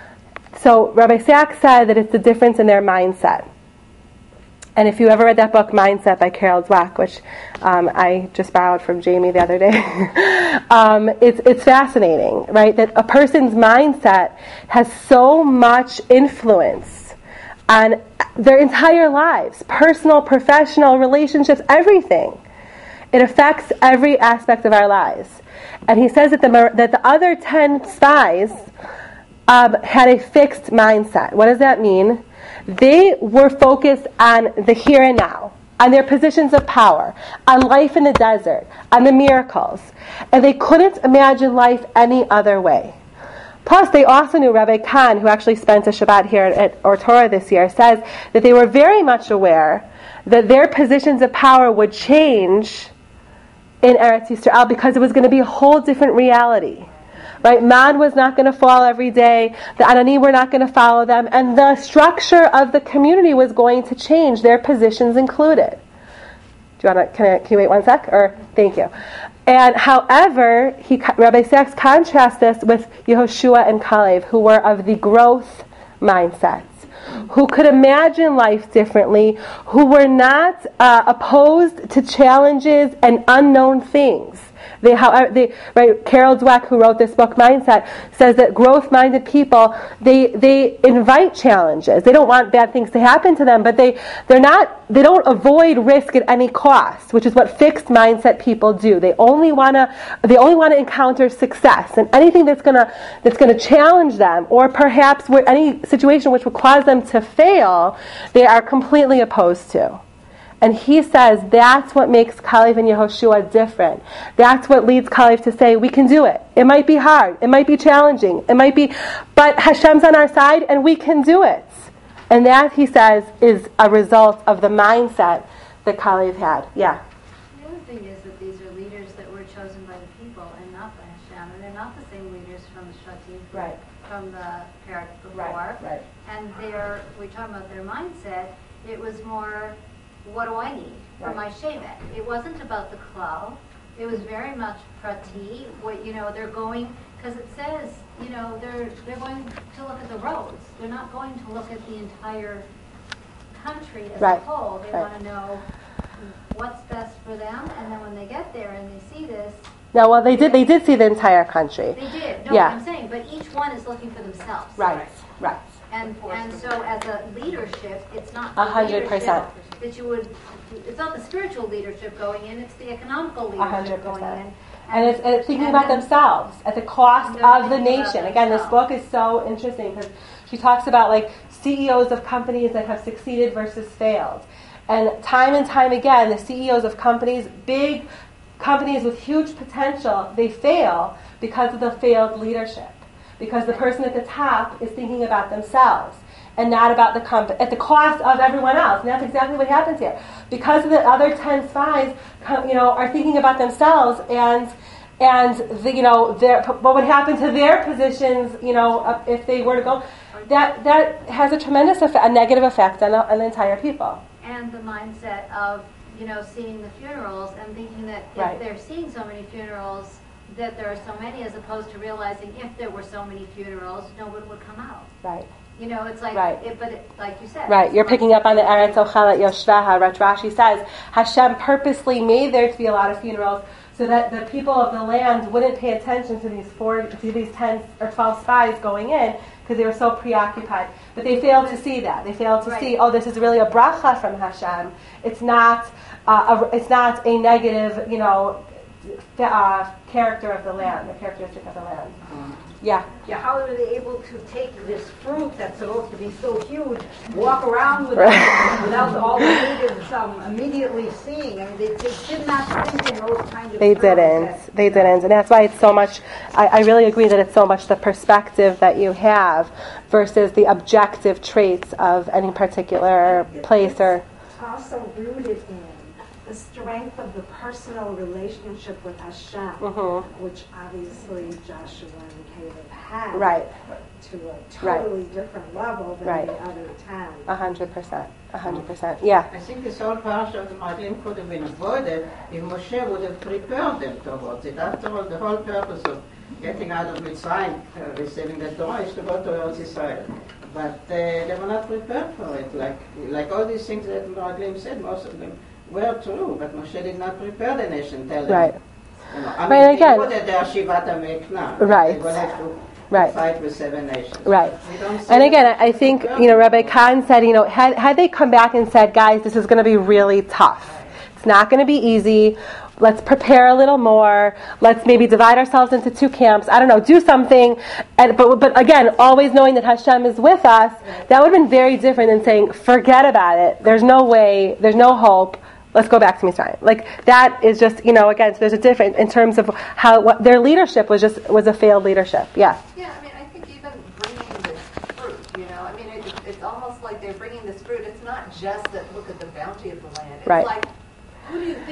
Speaker 1: So Rabbi Sachs said that it's the difference in their mindset. And if you ever read that book, Mindset by Carol Dweck, which um, I just borrowed from Jamie the other day, um, it's, it's fascinating, right? That a person's mindset has so much influence on their entire lives, personal, professional, relationships, everything. It affects every aspect of our lives. And he says that the that the other ten spies um, had a fixed mindset. What does that mean? They were focused on the here and now, on their positions of power, on life in the desert, on the miracles. And they couldn't imagine life any other way. Plus, they also knew, Rabbi Khan, who actually spent a Shabbat here at Or Torah this year, says that they were very much aware that their positions of power would change in Eretz Yisrael, because it was going to be a whole different reality. Right? Man was not going to fall every day. The Anani were not going to follow them. And the structure of the community was going to change, their positions included. Do you want to, can, I, can you wait one sec? Or, thank you. And however, he, Rabbi Sachs contrasts this with Yehoshua and Kalev, who were of the growth mindsets, who could imagine life differently, who were not uh, opposed to challenges and unknown things. They, how, they, right, Carol Dweck, who wrote this book, Mindset, says that growth-minded people, they they invite challenges. They don't want bad things to happen to them, but they they're not they don't avoid risk at any cost, which is what fixed mindset people do. They only wanna they only want to encounter success, and anything that's gonna that's gonna challenge them, or perhaps where any situation which will cause them to fail, they are completely opposed to. And he says that's what makes Kalev and Yehoshua different. That's what leads Kalev to say, we can do it. It might be hard. It might be challenging. It might be, but Hashem's on our side and we can do it. And that, he says, is a result of the mindset that Kalev had. Yeah?
Speaker 9: The other thing is that these are leaders that were chosen by the people and not by Hashem. And they're not the same leaders from the Shatim,
Speaker 1: Right.
Speaker 9: from the parak before.
Speaker 1: Right, right.
Speaker 9: And their, we talk about their mindset, it was more, what do I need for
Speaker 1: Right.
Speaker 9: my shevet? It wasn't about the klal. It was very much prati. What you know, they're going because it says, you know, they're they're going to look at the roads. They're not going to look at the entire country as
Speaker 1: Right.
Speaker 9: a whole. They
Speaker 1: Right.
Speaker 9: want to know what's best for them, and then when they get there and they see this,
Speaker 1: No, well, they did. They did see the entire country.
Speaker 9: they did. No,
Speaker 1: Yeah.
Speaker 9: I'm saying, but each one is looking for themselves.
Speaker 1: Right, right.
Speaker 9: And and so as a leadership, it's not
Speaker 1: A
Speaker 9: the
Speaker 1: hundred percent.
Speaker 9: leadership that you would. It's not the spiritual leadership going in; it's the economical
Speaker 1: A hundred
Speaker 9: leadership going
Speaker 1: percent.
Speaker 9: in.
Speaker 1: And it's, and it's thinking
Speaker 9: and
Speaker 1: about
Speaker 9: then-
Speaker 1: themselves at the cost
Speaker 9: And they're
Speaker 1: of the
Speaker 9: thinking about
Speaker 1: nation. Again, this
Speaker 9: themselves.
Speaker 1: book is so interesting because she talks about like C E Os of companies that have succeeded versus failed. And time and time again, the C E Os of companies, big companies with huge potential, they fail because of the failed leadership. Because the person at the top is thinking about themselves and not about the company, at the cost of everyone else. And that's exactly what happens here. Because the other ten spies, co- you know, are thinking about themselves, and and the, you know, their, what would happen to their positions, you know, uh, if they were to go, that that has a tremendous effect, a negative effect on the, on the entire people.
Speaker 9: And the mindset of, you know, seeing the funerals and thinking that if
Speaker 1: Right.
Speaker 9: they're seeing so many funerals, that there are so many, as opposed to realizing if there were so many funerals, no one would come out.
Speaker 1: Right.
Speaker 9: You know, it's like,
Speaker 1: Right.
Speaker 9: it, but it, like you said.
Speaker 1: Right,
Speaker 9: it's
Speaker 1: you're
Speaker 9: not-
Speaker 1: picking up on the Eretz Ochelet Yoshvaha. Rashi says Hashem purposely made there to be a lot of funerals so that the people of the land wouldn't pay attention to these four, to these ten or twelve spies going in because they were so preoccupied. But they failed to see that. They failed to
Speaker 9: Right.
Speaker 1: see, oh, this is really a bracha from Hashem. It's not, uh, a, it's not a negative, you know, uh, character of the land, the characteristic of the land. Yeah.
Speaker 2: Yeah, how are they able to take this fruit that's supposed to be so huge, walk around with
Speaker 1: Right.
Speaker 2: it without all the natives um, immediately seeing? I mean, they, they did not think in those kinds of
Speaker 1: They
Speaker 2: terms
Speaker 1: didn't.
Speaker 2: that-
Speaker 1: They didn't. And that's why it's so much, I, I really agree that it's so much the perspective that you have versus the objective traits of any particular place or...
Speaker 6: Also rooted in the strength of the personal relationship with Hashem,
Speaker 1: Mhm.
Speaker 6: which obviously Joshua and Caleb had,
Speaker 1: Right.
Speaker 6: to a totally different level than
Speaker 1: Right.
Speaker 6: the other ten.
Speaker 1: A hundred percent. A hundred percent. Yeah.
Speaker 3: I think this whole part of the Maglim could have been avoided if Moshe would have prepared them towards it. After all, the whole purpose of getting out of Mitzrayim, uh, receiving the Torah, is to go to Eretz Israel. But uh, they were not prepared for it. Like like all these things that Maglim said, most of them were true, but Moshe did not prepare the nation. Tell them.
Speaker 1: Right.
Speaker 3: You know, I
Speaker 1: Right,
Speaker 3: mean,
Speaker 1: again-
Speaker 3: they put their Shivat Amekna.
Speaker 1: Right.
Speaker 3: They will have to
Speaker 1: Right.
Speaker 3: fight with seven nations.
Speaker 1: Right.
Speaker 3: We don't see
Speaker 1: And again,
Speaker 3: that
Speaker 1: I I think, you know, Rabbi Khan said, you know, had, had they come back and said, guys, this is going to be really tough. It's not going to be easy. Let's prepare a little more. Let's maybe divide ourselves into two camps. I don't know, do something. And, but, but again, always knowing that Hashem is with us, that would have been very different than saying, forget about it. There's no way. There's no hope. Let's go back to Mitzrayim. Like, that is just, you know, again, so there's a difference in terms of how, what, their leadership was just, was a failed leadership. Yeah.
Speaker 4: Yeah, I mean, I think even bringing this fruit, you know, I mean, it, it's almost like they're bringing this fruit. It's not just that look at the bounty of the land. It's
Speaker 1: Right.
Speaker 4: like, who do you think would eat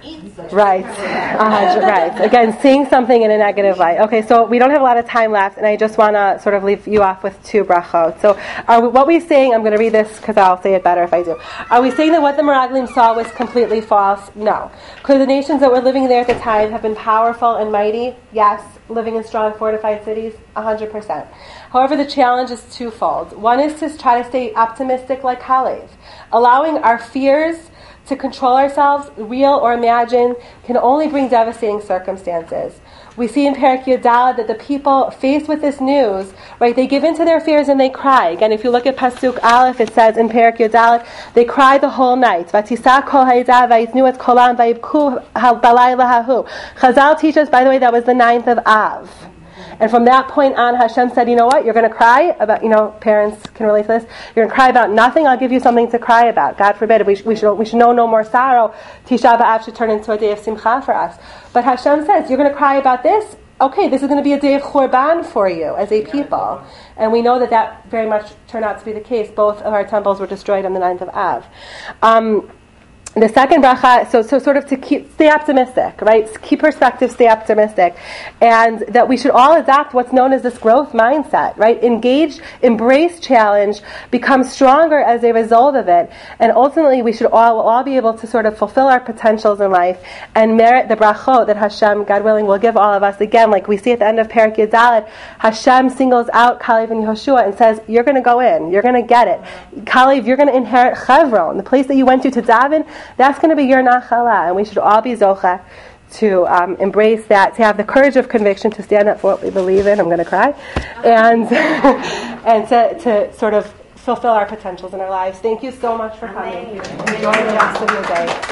Speaker 9: mean such
Speaker 1: Right. Uh, right. Again, seeing something in a negative light. Okay, so we don't have a lot of time left, and I just want to sort of leave you off with two brachot. So are we, what we're saying, I'm going to read this because I'll say it better if I do. Are we saying that what the Meraglim saw was completely false? No. Could the nations that were living there at the time have been powerful and mighty? Yes. Living in strong fortified cities? one hundred percent. However, the challenge is twofold. One is to try to stay optimistic like Kalev. Allowing our fears to control ourselves, real or imagined, can only bring devastating circumstances. We see in Perek Yudalad that the people faced with this news, right, they give in to their fears and they cry. Again, if you look at Pasuk Aleph, it says in Perek Yudalad, they cried the whole night. Vatisa kol ha'izah vayitnu et kolam vayibku balayla hahu. Chazal teaches, by the way, that was the ninth of Av. And from that point on, Hashem said, you know what, you're going to cry about, you know, parents can relate to this, you're going to cry about nothing, I'll give you something to cry about. God forbid, we, sh- we, should, we should know no more sorrow. Tisha B'Av should turn into a day of simcha for us. But Hashem says, you're going to cry about this? Okay, this is going to be a day of churban for you as a people. And we know that that very much turned out to be the case. Both of our temples were destroyed on the ninth of Av. Um... The second bracha, so so sort of to keep stay optimistic, right? Keep perspective, stay optimistic, and that we should all adopt what's known as this growth mindset, right? Engage, embrace challenge, become stronger as a result of it, and ultimately we should all all be able to sort of fulfill our potentials in life and merit the brachot that Hashem, God willing, will give all of us. Again, like we see at the end of Perek Yudalad, Hashem singles out Kalev and Yehoshua and says, "You're going to go in, you're going to get it, Kalev, you're going to inherit Chevron, the place that you went to to daven." That's going to be your nachala, and we should all be zocha to um, embrace that, to have the courage of conviction, to stand up for what we believe in. I'm going to cry, and and to, to sort of fulfill our potentials in our lives. Thank you so much for coming. Enjoy the rest of your day.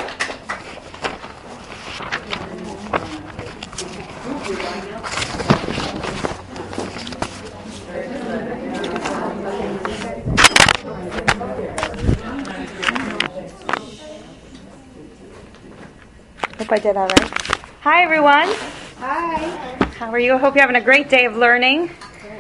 Speaker 10: Hope I did all right. Hi, everyone.
Speaker 6: Hi.
Speaker 10: How are you? I hope you're having a great day of learning.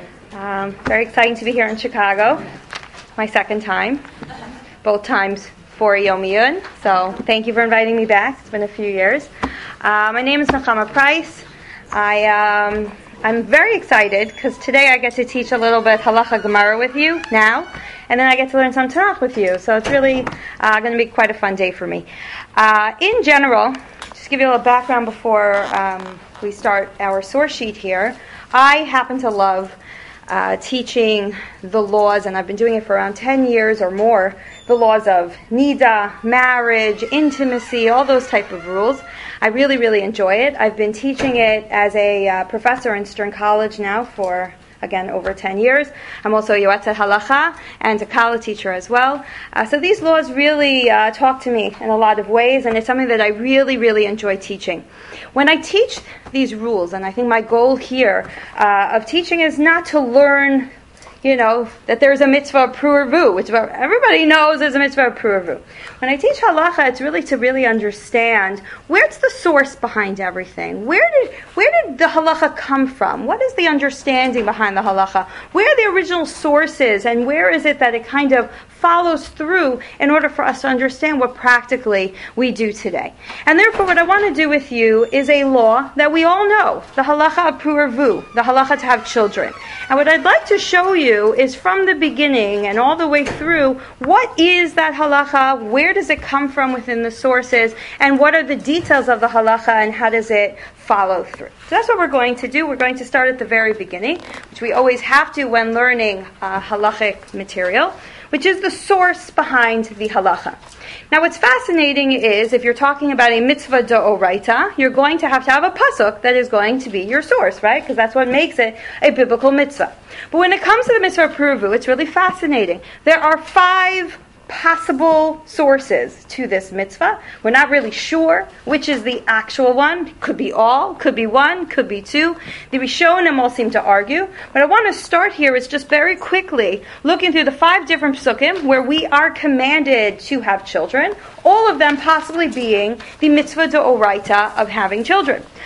Speaker 10: Um, very exciting to be here in Chicago. My second time. Both times for Yom Yun. So thank you for inviting me back. It's been a few years. Uh, my name is Nechama Price. I, um, I'm very excited because today I get to teach a little bit Halacha Gemara with you now. And then I get to learn some Tanakh with you. So it's really uh, going to be quite a fun day for me. Uh, in general, just give you a little background before um, we start our source sheet here. I happen to love uh, teaching the laws, and I've been doing it for around ten years or more, the laws of nida, marriage, intimacy, all those type of rules. I really, really enjoy it. I've been teaching it as a uh, professor in Stern College now for again, over ten years. I'm also a Yoetzet Halacha and a Kala teacher as well. Uh, so these laws really uh, talk to me in a lot of ways, and it's something that I really, really enjoy teaching. When I teach these rules, and I think my goal here uh, of teaching is not to learn, you know, that there's a mitzvah of pru'ervu, which everybody knows there's a mitzvah of pru'ervu. When I teach halacha, it's really to really understand where's the source behind everything. Where did where did the halacha come from? What is the understanding behind the halacha? Where are the original sources, and where is it that it kind of follows through in order for us to understand what practically we do today. And therefore what I want to do with you is a law that we all know, the halacha of pru'ervu, the halacha to have children. And what I'd like to show you is from the beginning and all the way through, what is that halacha, where does it come from within the sources, and what are the details of the halacha, and how does it follow through. So that's what we're going to do. We're going to start at the very beginning, which we always have to when learning uh, halachic material, which is the source behind the halacha. Now what's fascinating is, if you're talking about a mitzvah d'oraita, you're going to have to have a pasuk that is going to be your source, right? Because that's what makes it a biblical mitzvah. But when it comes to the mitzvah of pru'ervu, it's really fascinating. There are five possible sources to this mitzvah. We're not really sure which is the actual one. Could be all, could be one, could be two. The Rishonim all seem to argue. But I want to start here is just very quickly looking through the five different psukim where we are commanded to have children, all of them possibly being the mitzvah d'oraita of having children.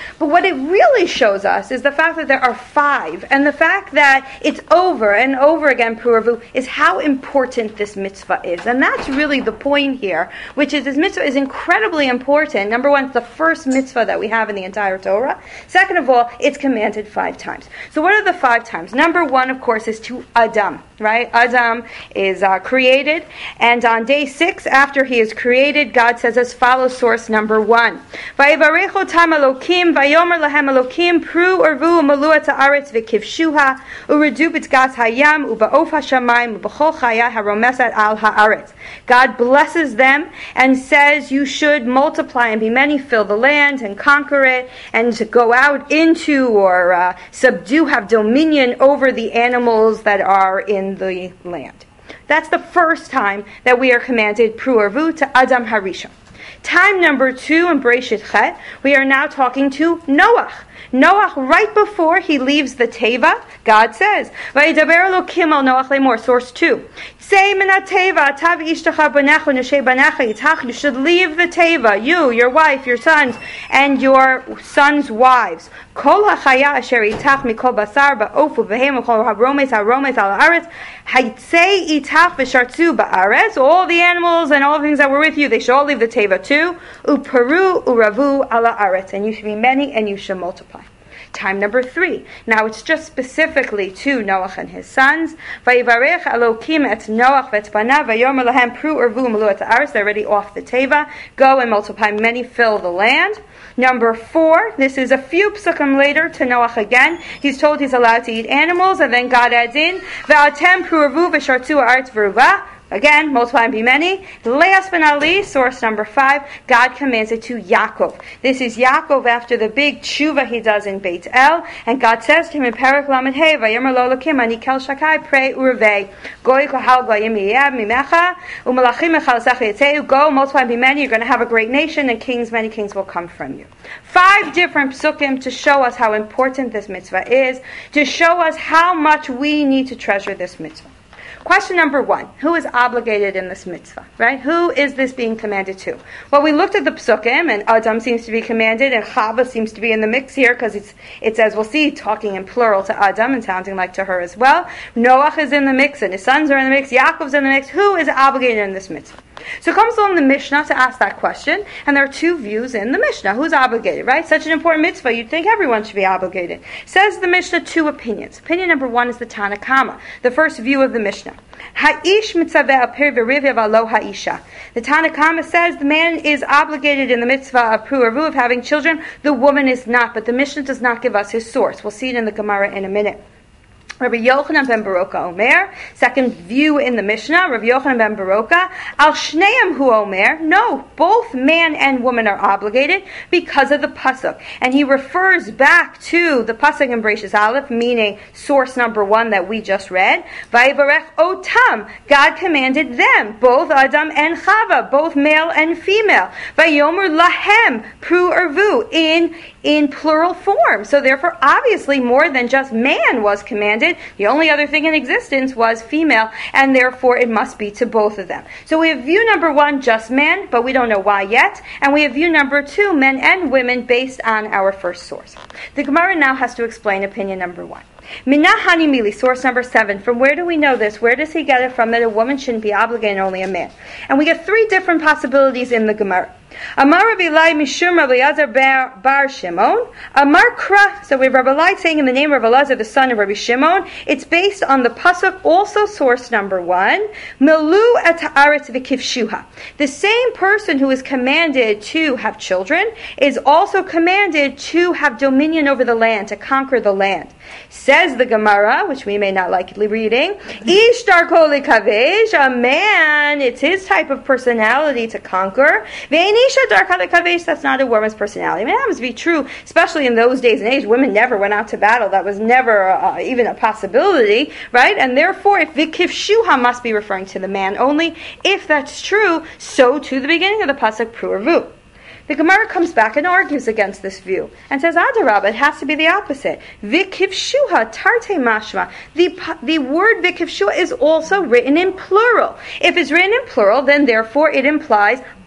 Speaker 10: But what it really shows us is the fact that there are five, and the fact that it's over and over again, Puravu, is how important this mitzvah is. And that's really the point here, which is this mitzvah is incredibly important. Number one, it's the first mitzvah that we have in the entire Torah. Second of all, it's commanded five times. So what are the five times? Number one, of course, is to Adam, right? Adam is uh, created, and on day six, after he is created, God says as follows, source number one. Vayivarech otam Elokim, vayomer lahem Elokim, pru urvu umalu et haaretz v'kivshuha, uredu b'tzgas hayam, uba'of hashamayim, uba'chol chaya haromesat al haaretz. God blesses them and says you should multiply and be many, fill the land and conquer it, and to go out into or uh, subdue, have dominion over the animals that are in the land. That's the first time that we are commanded pru urvu to Adam Harishon. Time number two in Bereshit Chet, we are now talking to Noach. Noach, right before he leaves the Teva, God says, "Vayidaber Elokim al Noach lemor." Source two. Say min ha-teva, tav ishtacha banecha neshei banecha yitach. You should leave the Teva, you, your wife, your sons, and your sons' wives. Kol hachaya asher yitach mikol basar ba'ofu v'hem v'chol haromes haromes al haaretz haitzei itach v'shartzu ba'aretz. All the animals and all the things that were with you, they should all leave the Teva too. Uperu uravu ala haaretz, and you should be many and you should multiply. Time number three. Now it's just specifically to Noach and his sons. Vayivarech Elokim et Noach v'et banav vayomer lahem pru urvu umalu et haaretz. They're already off the Teva. Go and multiply many, fill the land. Number four, this is a few psukim later to Noach again. He's told he's allowed to eat animals, and then God adds in, V'atem pru urvu v'shartzu haaretz v'ruva. Again, multiply and be many. Last but not least, source number five, God commands it to Yaakov. This is Yaakov after the big tshuva he does in Beit El, and God says to him in Perek Lamed Hey, Vayomer lo Elokim ani kel shakai prei urvei goy kohal goyim yiyad mimecha umalachim mechalasecha yitzeu. Go, multiply and be many. You're going to have a great nation, and kings, many kings will come from you. Five different psukim to show us how important this mitzvah is, to show us how much we need to treasure this mitzvah. Question number one, who is obligated in this mitzvah, right? Who is this being commanded to? Well, we looked at the psukim, and Adam seems to be commanded, and Chava seems to be in the mix here, because it's, it's, as we'll see, talking in plural to Adam, and sounding like to her as well. Noach is in the mix, and his sons are in the mix, Yaakov's in the mix. Who is obligated in this mitzvah? So comes along the Mishnah to ask that question, and there are two views in the Mishnah. Who's obligated, right? Such an important mitzvah, you'd think everyone should be obligated. Says the Mishnah two opinions. Opinion number one is the Tana Kama, the first view of the Mishnah. Ha'ish mitzaveh al pir v'riv alo ha'isha. The Tana Kama says the man is obligated in the mitzvah of pru urvu, of having children. The woman is not, but the Mishnah does not give us his source. We'll see it in the Gemara in a minute. Rabbi Yochanan ben Baroka Omer, second view in the Mishnah, Rabbi Yochanan ben Baroka, Al Shneim Hu Omer, no, both man and woman are obligated because of the pasuk. And he refers back to the pasuk in Bereshis Aleph, meaning source number one that we just read, Vayivarech Otam, God commanded them, both Adam and Chava, both male and female, Vayomer Lahem, Pru Urvu, in in plural form. So therefore, obviously, more than just man was commanded. The only other thing in existence was female, and therefore it must be to both of them. So we have view number one, just man, but we don't know why yet. And we have view number two, men and women, based on our first source. The Gemara now has to explain opinion number one. Minahani Mili, source number seven. From where do we know this? Where does he get it from that a woman shouldn't be obligated, only a man? And we get three different possibilities in the Gemara. Amar Rabbi Lai Mishum Rabbi Elazar bar, bar Shimon. Amar Kra. So we have Rabbi Lai saying in the name of Rabbi Elazar, the son of Rabbi Shimon. It's based on the pasuk, also source number one. Milu et haaretz v'kivshuha. The same person who is commanded to have children is also commanded to have dominion over the land, to conquer the land. Says the Gemara, which we may not like reading, Ish darko lekavesh, a man, it's his type of personality to conquer. Ve'enisha darka lekavesh, that's not a woman's personality. I mean, that must be true, especially in those days and age. Women never went out to battle. That was never uh, even a possibility, right? And therefore, if vikivshuha must be referring to the man only, if that's true, so to the beginning of the pasuk, pru urvu. The Gemara comes back and argues against this view and says, Adarabba, it has to be the opposite. Vikivshuha tarte mashma. The, the word vikivshuha is also written in plural. If it's written in plural, then therefore it implies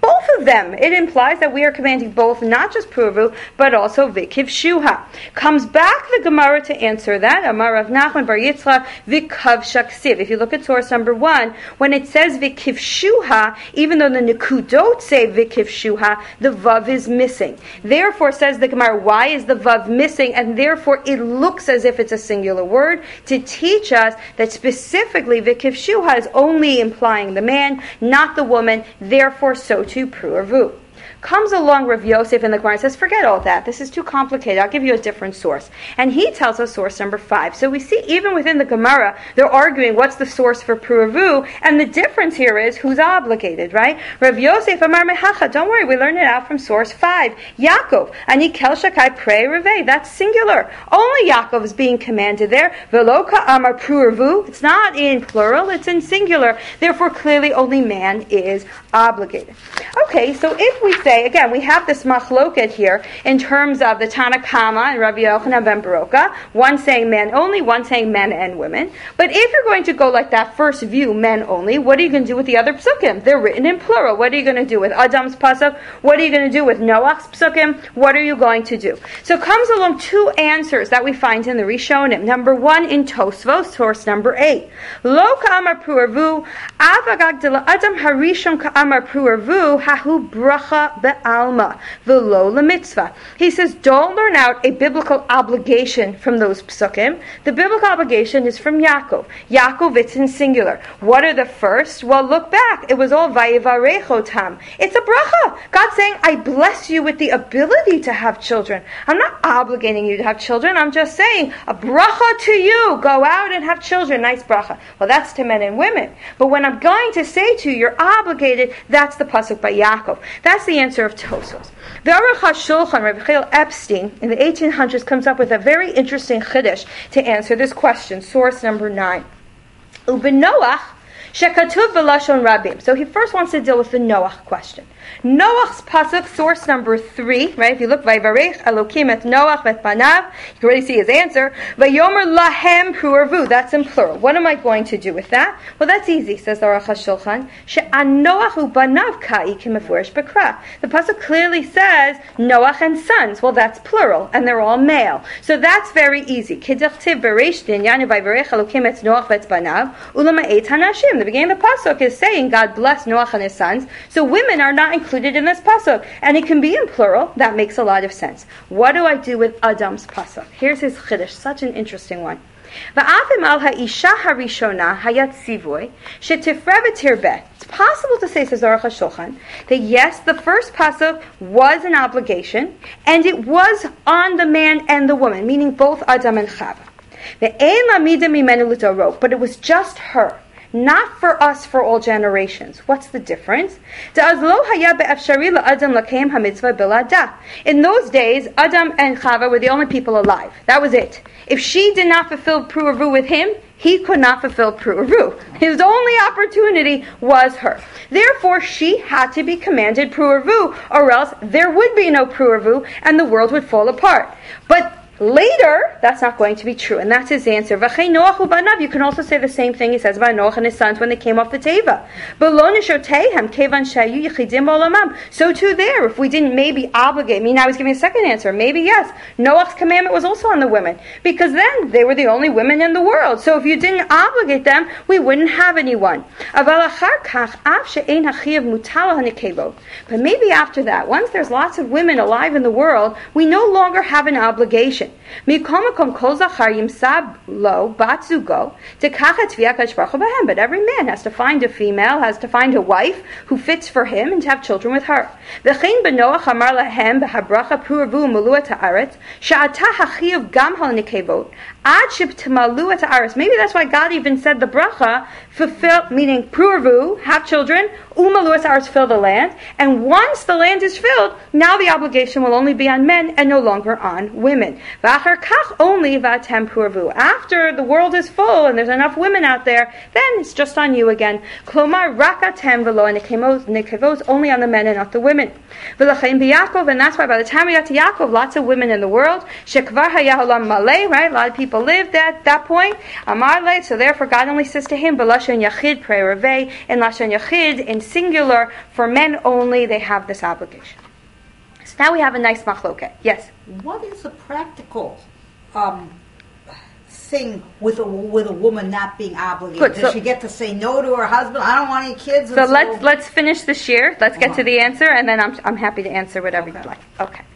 Speaker 10: both of them. It implies that we are commanding both, not just pruvu, but also vikivshuha. Comes back the Gemara to answer that. Amar Rav Nachman bar Yitzchak vikavsha ksiv. If you look at source number one, when it says vikivshuha, even though the nekudot say vikivshuha, the vav is missing. Therefore, says the Gemara, why is the vav missing? And therefore, it looks as if it's a singular word to teach us that specifically vikivshuha is only implying the man, not the woman. Therefore, so too pruvu. Comes along Rav Yosef in the Gemara and says, forget all that. This is too complicated. I'll give you a different source. And he tells us source number five. So we see even within the Gemara, they're arguing what's the source for pruvu, and the difference here is who's obligated, right? Rav Yosef Amar Mehacha, don't worry, we learned it out from source five. Yaakov, Ani Kel Shakai Prei Revei, that's singular. Only Yaakov is being commanded there. Veloka Amar pruvu, it's not in plural, it's in singular. Therefore, clearly only man is obligated. Okay, so if we say, again, we have this machloket here in terms of the Tana Kama and Rabbi Yochanan ben Baroka, one saying men only, one saying men and women. But if you're going to go like that first view, men only, what are you going to do with the other psukim? They're written in plural. What are you going to do with Adam's pasuk? What are you going to do with Noach's psukim? What are you going to do? So comes along two answers that we find in the Rishonim. Number one in Tosfos, source number eight. Lo ka'amar pru'arvu, avagag de Adam harishon ka'amar pru'arvu, hahu bracha be'alma, v'lo lemitzvah. He says, don't learn out a biblical obligation from those psukim. The biblical obligation is from Yaakov. Yaakov, it's in singular. What are the first? Well, look back. It was all vayivarechotam. It's a bracha. God's saying, I bless you with the ability to have children. I'm not obligating you to have children. I'm just saying, a bracha to you. Go out and have children. Nice bracha. Well, that's to men and women. But when I'm going to say to you, you're obligated, that's the pasuk by Yaakov. That's the answer of Tosfos. The Aruch HaShulchan, Rabbi Chael Epstein, in the eighteen hundreds, comes up with a very interesting chiddush to answer this question. Source number nine. Ubenoach shekatuv v'lashon rabim. So he first wants to deal with the Noach question. Noach's pasuk, source number three, right? If you look, Vayvarech Elokim et Noach et banav, you can already see his answer. Vayomer lahem pru'arvu. That's in plural. What am I going to do with that? Well, that's easy, says the Aruch HaShulchan. She'an Noach ubanav ka'i kimefurish b'kra. The pasuk clearly says Noach and sons. Well, that's plural, and they're all male. So that's very easy. Kidachtiv bereish dinyan Vayvarech Elokim et Noach et banav ulama'et hanashim. The beginning of the pasuk is saying God bless Noach and his sons. So women are not included in this pasuk, and it can be in plural. That makes a lot of sense. What do I do with Adam's pasuk? Here's his chiddush, such an interesting one. It's possible to say, says Aruch HaShulchan, that yes, the first pasuk was an obligation, and it was on the man and the woman, meaning both Adam and Chava. But it was just her. Not for us, for all generations. What's the difference? In those days, Adam and Chava were the only people alive. That was it. If she did not fulfill pru'arvu with him, he could not fulfill pru'arvu. His only opportunity was her. Therefore, she had to be commanded pru'arvu, or else there would be no pru'arvu, and the world would fall apart. But later, that's not going to be true, and that's his answer. V'chei Noach ubanav. You can also say the same thing he says about Noach and his sons when they came off the teva. B'lo nishoteihem kevan shayu yichidim b'olamam. So too there, if we didn't maybe obligate, I mean, now he's giving a second answer. Maybe yes, Noach's commandment was also on the women, because then they were the only women in the world. So if you didn't obligate them, we wouldn't have anyone. Aval achar kach av she'ein hachiyav mutal hanikevot. But maybe after that, once there's lots of women alive in the world, we no longer have an obligation. But every man has to find a female, has to find a wife who fits for him and to have children with her. Maybe that's why God even said the bracha, fulfill, meaning pru'arvu, have children, umaluas aretz, fill the land, and once the land is filled, now the obligation will only be on men and no longer on women. V'achar kach only v'atem purvu. After the world is full and there's enough women out there, then it's just on you again. Klomar rak atem v'lo nekevos, only on the men and not the women. V'lachein b'Yakov, and that's why by the time we got to Yaakov, lots of women in the world. Shekvar haya olam malei, right? A lot of people lived at that point. Amar le, so therefore God only says to him, b'lashon yachid prei in lashon yachid, in singular, for men only, they have this obligation. So now we have a nice machloket. Yes?
Speaker 2: What is the practical um, thing with a with a woman not being obligated?
Speaker 10: Good,
Speaker 2: Does
Speaker 10: so,
Speaker 2: she get to say no to her husband? I don't want any kids.
Speaker 10: So, so let's let's finish this year. Let's get
Speaker 2: uh-huh.
Speaker 10: to the answer, and then I'm I'm happy to answer whatever
Speaker 2: okay.
Speaker 10: you'd like. Okay.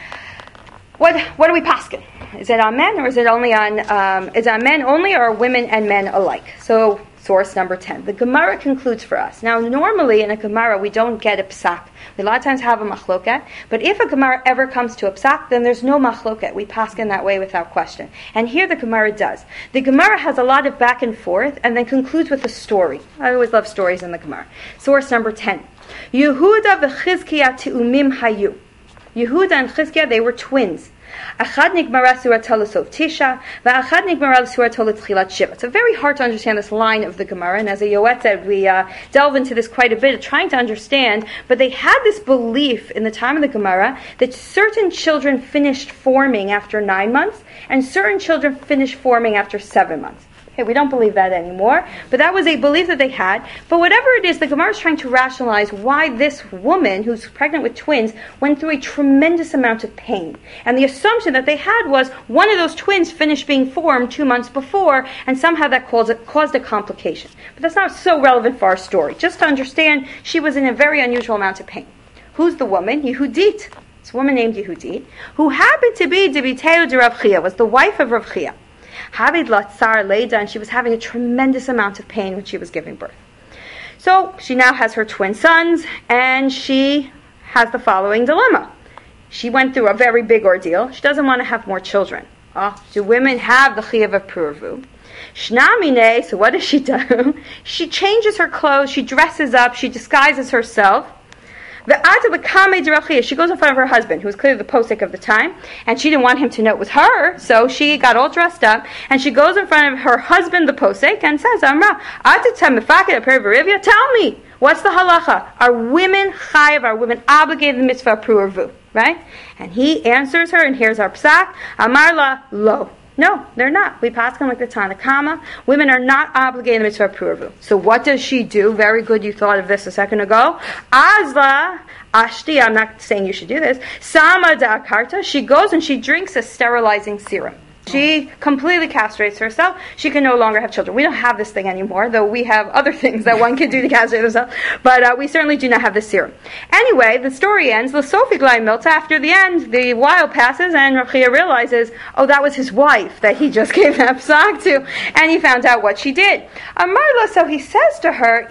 Speaker 10: What what are we paskin? Is it on men or is it only on? Um, is it on men only or women and men alike? So source number ten. The Gemara concludes for us. Now, normally in a Gemara we don't get a psak. We a lot of times have a machloket, but if a Gemara ever comes to a psak, then there's no machloket. We paskin that way without question. And here the Gemara does. The Gemara has a lot of back and forth, and then concludes with a story. I always love stories in the Gemara. Source number ten. Yehuda v'Chizkiah te'umim hayu. Yehuda and Chizkiah, they were twins. Achad nigmara surato l'sof tisha, va'achad nigmara surato l'tchilat shiva. It's very hard to understand this line of the Gemara, and as a Yoet said, we uh, delve into this quite a bit, trying to understand, but they had this belief in the time of the Gemara that certain children finished forming after nine months, and certain children finished forming after seven months. Okay, we don't believe that anymore, but that was a belief that they had. But whatever it is, the Gemara is trying to rationalize why this woman, who's pregnant with twins, went through a tremendous amount of pain. And the assumption that they had was one of those twins finished being formed two months before, and somehow that caused a, caused a complication. But that's not so relevant for our story. Just to understand, she was in a very unusual amount of pain. Who's the woman? Yehudit. This woman named Yehudit, who happened to be Debiteu de Rav Chia, was the wife of Rav Chia. Havid Latzar Leida, and she was having a tremendous amount of pain when she was giving birth. So she now has her twin sons, and she has the following dilemma. She went through a very big ordeal. She doesn't want to have more children. Oh, do women have the chiyuv of purvu? Shnamine, so what does she do? She changes her clothes, she dresses up, she disguises herself. She goes in front of her husband, who was clearly the posek of the time, and she didn't want him to know it was her, so she got all dressed up, and she goes in front of her husband, the posek, and says, Amra, tell me, what's the halacha? Are women chayiv, are women obligated in the mitzvah pru'ervu? Right? And he answers her, and here's our psak, Amar la, lo. No, they're not. We pass them like the Tanna Kama. Women are not obligated in the mitzvah purvu. So what does she do? Very good, you thought of this a second ago. Azla ashti, I'm not saying you should do this. Sama da akarta, she goes and she drinks a sterilizing serum. She completely castrates herself. She can no longer have children. We don't have this thing anymore, though we have other things that one can do to castrate themselves. But uh, we certainly do not have this serum. Anyway, the story ends. L'sofi glai milta. After the end, the while passes, and Rav Chia realizes, oh, that was his wife that he just gave that psak to, and he found out what she did. Amarla, so he says to her,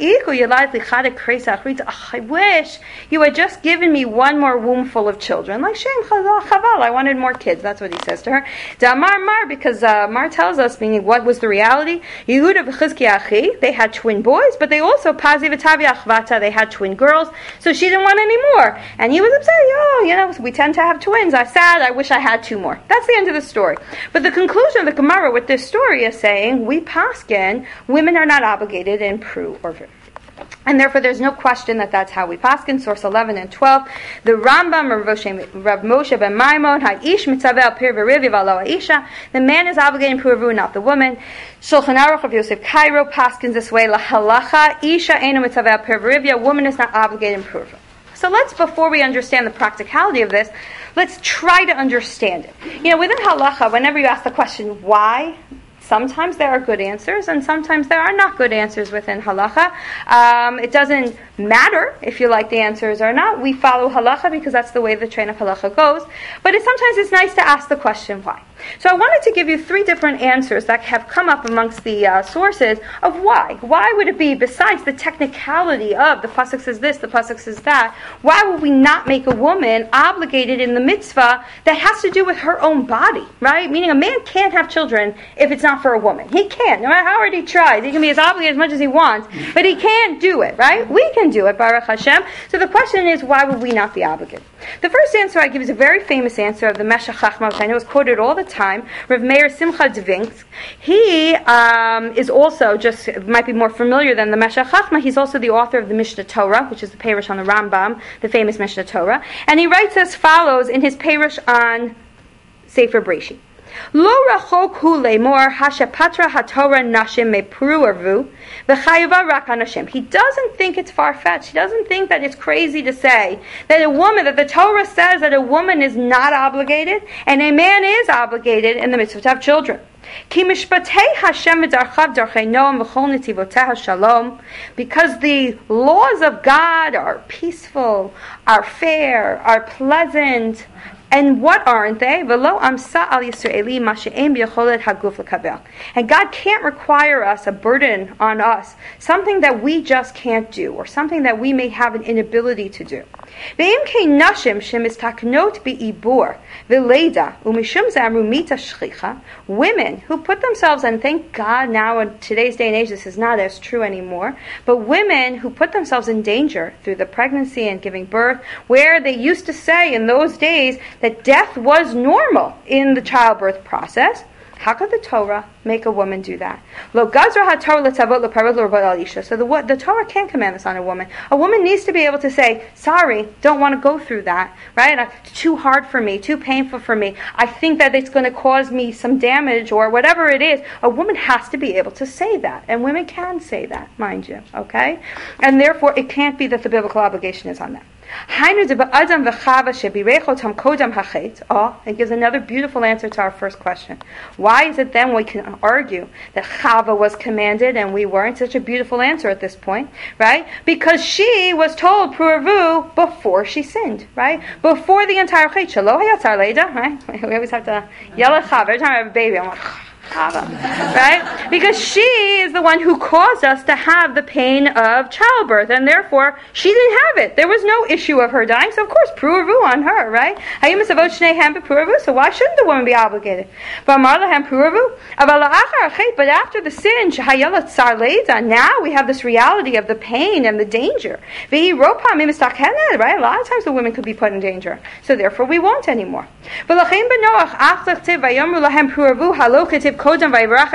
Speaker 10: I wish you had just given me one more womb full of children. Like Shem Chaval, I wanted more kids. That's what he says to her. Damar Mar, because uh, Mar tells us, meaning what was the reality? Yehuda v'Chizkiah achi, they had twin boys, but they also Pazi v'Tavi achvata, they had twin girls, so she didn't want any more. And he was upset, oh, you know, we tend to have twins. I'm sad, I wish I had two more. That's the end of the story. But the conclusion of the Gemara with this story is saying, we paskin, women are not obligated in pru or vir. And therefore there's no question that that's how we paskin. Source eleven and twelve. The Rambam, Rav Moshe ben Maimon, Ha'ish mitzaveh al pir v'rivi v'alo ha'isha. The man is obligated in purvu, not the woman. Shulchan Aruch of Yosef Cairo paskins this way. La halacha, isha eno mitzaveh al pir v'rivi. A woman is not obligated in purvu. So let's, before we understand the practicality of this, let's try to understand it. You know, within halacha, whenever you ask the question, why? Sometimes there are good answers, and sometimes there are not good answers within halacha. Um, it doesn't matter if you like the answers or not. We follow halacha because that's the way the train of halacha goes. But it, sometimes it's nice to ask the question, why? So I wanted to give you three different answers that have come up amongst the uh, sources of why. Why would it be, besides the technicality of the pasuk says this, the pasuk says that, why would we not make a woman obligated in the mitzvah that has to do with her own body, right? Meaning a man can't have children if it's not for a woman. He can't, no matter how hard he tries. He can be as obligated as much as he wants, but he can't do it, right? We can do it, Baruch Hashem. So the question is, why would we not be obligated? The first answer I give is a very famous answer of the Meshech Chachma, which I know is quoted all the time, Rav Meir Simcha Dvinsk. He um, is also, just might be more familiar than the Meshech Chachma, he's also the author of the Mishnah Torah, which is the Perush on the Rambam, the famous Mishnah Torah. And he writes as follows in his Perush on Sefer Breshit. Lo rachok hu lemor hashepatra haTorah nashim mepru arvu v'chayava rak hanashim. He doesn't think it's far-fetched. He doesn't think that it's crazy to say that a woman, that the Torah says that a woman is not obligated and a man is obligated in the mitzvah to have children. Ki mishpatei Hashem v'darchav darchei noam v'chol netivoteh shalom. Because the laws of God are peaceful, are fair, are pleasant. And what aren't they? V'lo amsa al Yisraeli ma she'en b'yocholet haguf lekabel. And God can't require us, a burden on us, something that we just can't do, or something that we may have an inability to do. Ve'im kei nashim shemistaknot be'ibur v'leida u'mishum zamru mita shchicha. Women who put themselves, and thank God now in today's day and age this is not as true anymore, but women who put themselves in danger through the pregnancy and giving birth, where they used to say in those days that death was normal in the childbirth process. How could the Torah make a woman do that? Lo gazra haTorah letzavot leparot l'rabot al isha. So the, the Torah can't command this on a woman. A woman needs to be able to say, sorry, don't want to go through that, right? It's too hard for me, too painful for me. I think that it's going to cause me some damage or whatever it is. A woman has to be able to say that. And women can say that, mind you, okay? And therefore, it can't be that the biblical obligation is on them. Oh, it gives another beautiful answer to our first question. Why is it then we can argue that Chava was commanded and we weren't? Such a beautiful answer at this point, right? Because she was told Puravu before she sinned, right? Before the entire Chet. Right? We always have to yell at Chava every time I have a baby. I'm like, Chava, right? Because she is the one who caused us to have the pain of childbirth, and therefore she didn't have it. There was no issue of her dying, so of course, pruavu on her, right? So why shouldn't the woman be obligated? But after the sin, now we have this reality of the pain and the danger. Right? A lot of times the women could be put in danger, so therefore we won't anymore. And therefore,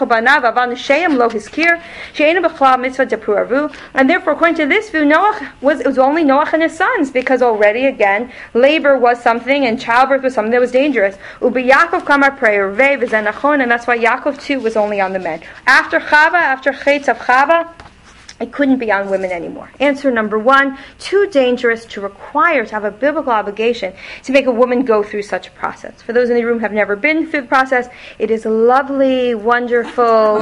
Speaker 10: according to this view, Noach was, it was only Noach and his sons, because already, again, labor was something and childbirth was something that was dangerous. And that's why Yaakov too was only on the men. After Chava, after Chetz of Chava, it couldn't be on women anymore. Answer number one, too dangerous to require, to have a biblical obligation to make a woman go through such a process. For those in the room who have never been through the process, it is lovely, wonderful.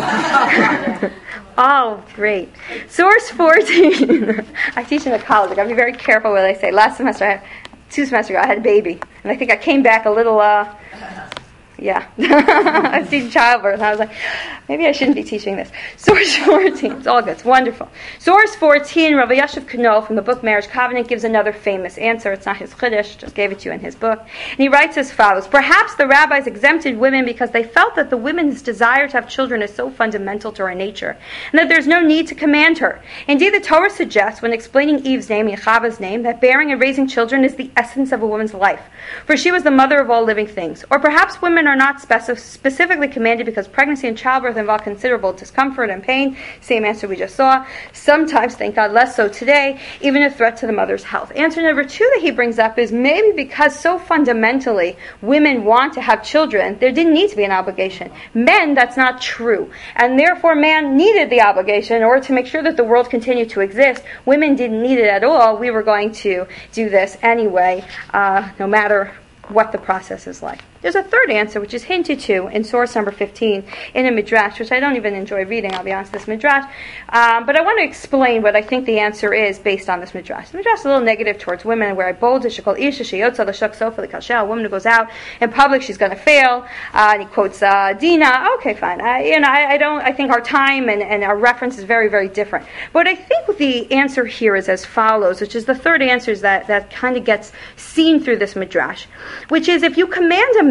Speaker 10: Oh, great. Source fourteen. I teach in a college. I've got to be very careful what I say. Last semester, I had, two semesters ago, I had a baby. And I think I came back a little... Uh, Yeah, I was teaching childbirth, and I was like, maybe I shouldn't be teaching this. Source fourteen, it's all good, it's wonderful. Source fourteen, Rabbi Yashiv Knol from the book Marriage Covenant gives another famous answer. It's not his chiddush, just gave it to you in his book. And he writes as follows: perhaps the rabbis exempted women because they felt that the woman's desire to have children is so fundamental to her nature, and that there's no need to command her. Indeed, the Torah suggests, when explaining Eve's name and Chava's name, that bearing and raising children is the essence of a woman's life, for she was the mother of all living things. Or perhaps women are not specif- specifically commanded because pregnancy and childbirth involve considerable discomfort and pain. Same answer we just saw. Sometimes, thank God, less so today, even a threat to the mother's health. Answer number two that he brings up is maybe because so fundamentally women want to have children, there didn't need to be an obligation. Men, that's not true. And therefore, man needed the obligation in order to make sure that the world continued to exist. Women didn't need it at all. We were going to do this anyway, uh, no matter what the process is like. There's a third answer, which is hinted to in source number fifteen in a midrash, which I don't even enjoy reading, I'll be honest, this midrash. Um, but I want to explain what I think the answer is based on this midrash. The midrash is a little negative towards women, where I bold, shekol isha sheyotza l'shak sofa l'kashel, a woman who goes out in public, she's going to fail. Uh, and he quotes uh, Dina. Okay, fine. I, you know, I, I don't. I think our time and, and our reference is very, very different. But I think the answer here is as follows, which is the third answer is that that kind of gets seen through this midrash, which is if you command a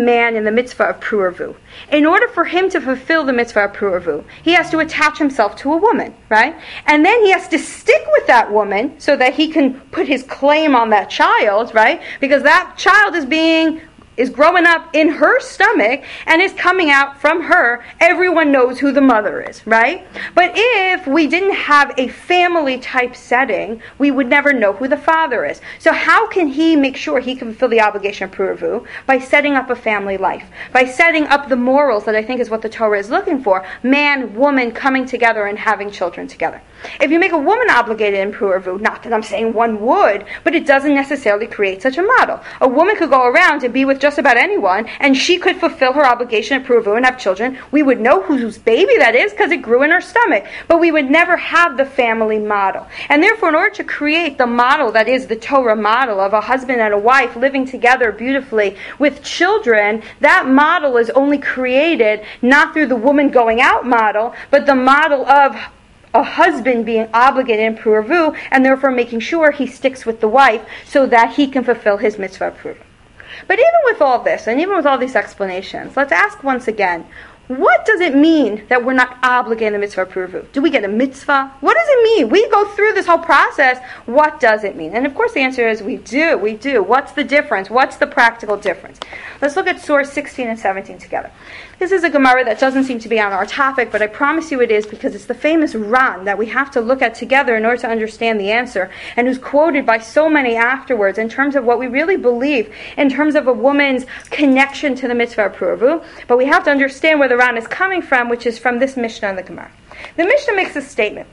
Speaker 10: man in the mitzvah of pru'ervu? In order for him to fulfill the mitzvah of pru'ervu, he has to attach himself to a woman, right? And then he has to stick with that woman so that he can put his claim on that child, right? Because that child is being is growing up in her stomach and is coming out from her. Everyone knows who the mother is, right? But if we didn't have a family type setting, we would never know who the father is. So how can he make sure he can fulfill the obligation of pru'ervu? By setting up a family life, by setting up the morals that I think is what the Torah is looking for, man, woman coming together and having children together. If you make a woman obligated in pru'ervu, not that I'm saying one would, but it doesn't necessarily create such a model. A woman could go around and be with just about anyone, and she could fulfill her obligation at pru'ervu and have children. We would know whose baby that is because it grew in her stomach, but we would never have the family model. And therefore, in order to create the model that is the Torah model of a husband and a wife living together beautifully with children, that model is only created not through the woman going out model, but the model of a husband being obligated in pru'ervu and therefore making sure he sticks with the wife so that he can fulfill his mitzvah of pru'ervu. But even with all this, and even with all these explanations, let's ask once again, what does it mean that we're not obligated in the mitzvah of pru'ervu? Do we get a mitzvah? What does it mean? We go through this whole process. What does it mean? And of course the answer is we do. We do. What's the difference? What's the practical difference? Let's look at source sixteen and seventeen together. This is a Gemara that doesn't seem to be on our topic, but I promise you it is because it's the famous Ran that we have to look at together in order to understand the answer, and who's quoted by so many afterwards in terms of what we really believe in terms of a woman's connection to the mitzvah of pru'ervu. But we have to understand where the Ran is coming from, which is from this Mishnah in the Gemara. The Mishnah makes a statement.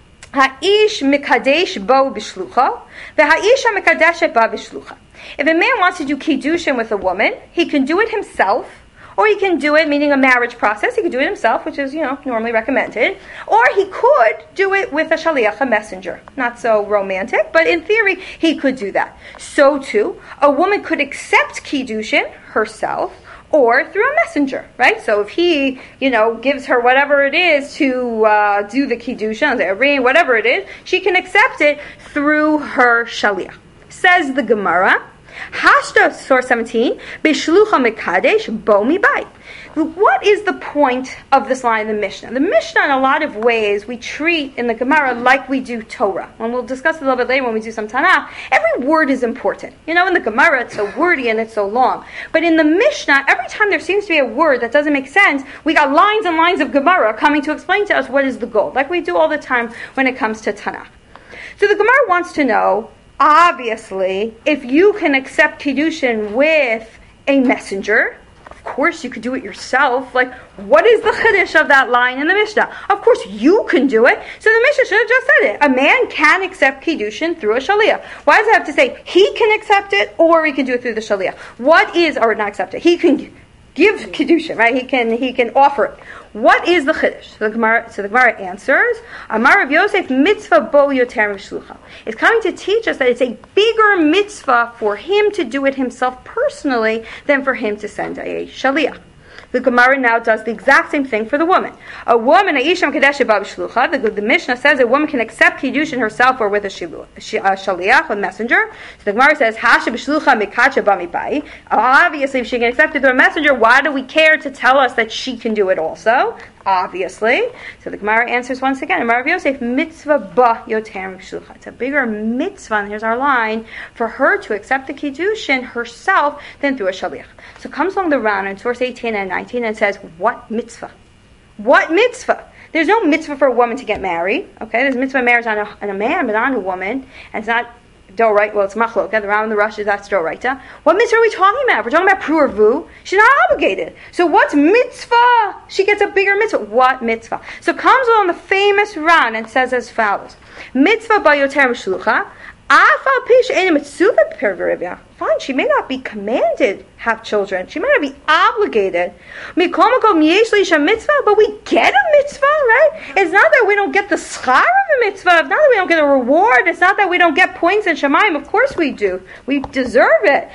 Speaker 10: Ha'ish mikadesh bo b'shlucha, v'ha'isha mikadeshet ba b'shlucha. If a man wants to do kiddushin with a woman, he can do it himself, or he can do it, meaning a marriage process, he could do it himself, which is, you know, normally recommended. Or he could do it with a shaliach, a messenger. Not so romantic, but in theory, he could do that. So too, a woman could accept kiddushin herself, or through a messenger, right? So if he, you know, gives her whatever it is to uh, do the kiddushin, the ring, whatever it is, she can accept it through her shaliach. Says the Gemara, Hashta, source seventeen, Bishlucha Mekadesh Bo Mibai. What is the point of this line in the Mishnah? The Mishnah, in a lot of ways, we treat in the Gemara like we do Torah. And we'll discuss it a little bit later when we do some Tanakh. Every word is important. You know, in the Gemara, it's so wordy and it's so long. But in the Mishnah, every time there seems to be a word that doesn't make sense, we got lines and lines of Gemara coming to explain to us what is the goal, like we do all the time when it comes to Tanakh. So the Gemara wants to know, obviously, if you can accept Kiddushin with a messenger, of course you could do it yourself. Like, what is the chiddush of that line in the Mishnah? Of course you can do it. So the Mishnah should have just said it. A man can accept Kiddushin through a shaliach. Why does it have to say he can accept it or he can do it through the shaliach? What is, or not accept it, he can give Kiddushin, right? He can he can offer it. What is the chiddush? So the Gemara, so the Gemara answers, Amar Rav Yosef mitzvah bo yoter mishlucha. It's coming to teach us that it's a bigger mitzvah for him to do it himself personally than for him to send a shaliach. The Gemara now does the exact same thing for the woman. A woman, Aisham Kadesha Bab Shlucha, the, the Mishnah says a woman can accept Kiddushin herself or with a shaliach, a messenger. So the Gemara says, Hasha B'Shlucha Mikacha Bamibai. Obviously, if she can accept it through a messenger, why do we care to tell us that she can do it also? Obviously. So the Gemara answers once again, Amar Rav Yosef, mitzvah ba yoter mishlucha. It's a bigger mitzvah, and here's our line, for her to accept the Kiddushin herself than through a shaliach. So comes along the Ran in source eighteen and nineteen and says, what mitzvah? What mitzvah? There's no mitzvah for a woman to get married. Okay, there's mitzvah marriage on a, on a man, but on a woman, and it's not Doraita, well, it's machlok. The Ram and the Rush is that's Doraita. What mitzvah are we talking about? We're talking about pru'ervu. She's not obligated. So what's mitzvah? She gets a bigger mitzvah. What mitzvah? So comes along the famous Ran and says as follows: Mitzvah ba yoter mishlucha. Afal pish ein mitzvah perverivia. Fine, she may not be commanded have children. She might not be obligated. Mikol makom yesh l'isha mitzvah, but we get a mitzvah, right? It's not that we don't get the schar of a mitzvah. It's not that we don't get a reward. It's not that we don't get points in Shemayim. Of course we do. We deserve it.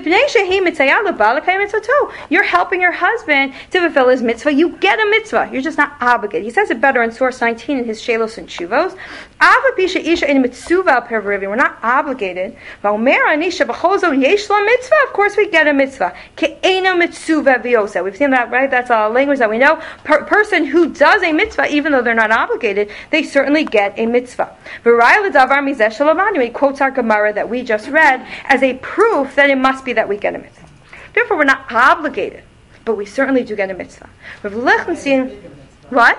Speaker 10: You're helping your husband to fulfill his mitzvah. You get a mitzvah. You're just not obligated. He says it better in source nineteen in his Shelos and Shuvos. We're not obligated. Hainu yesh la mitzvah. Of course, we get a mitzvah. Ke'ena mitzuvah v'yosa. We've seen that, right? That's a language that we know. Per- person who does a mitzvah, even though they're not obligated, they certainly get a mitzvah. V'raya l'davar mizeh shelavanu. He quotes our Gemara that we just read as a proof that it must be that we get a mitzvah. Therefore, we're not obligated, but we certainly do get a mitzvah. Rav Lichtenstein, what?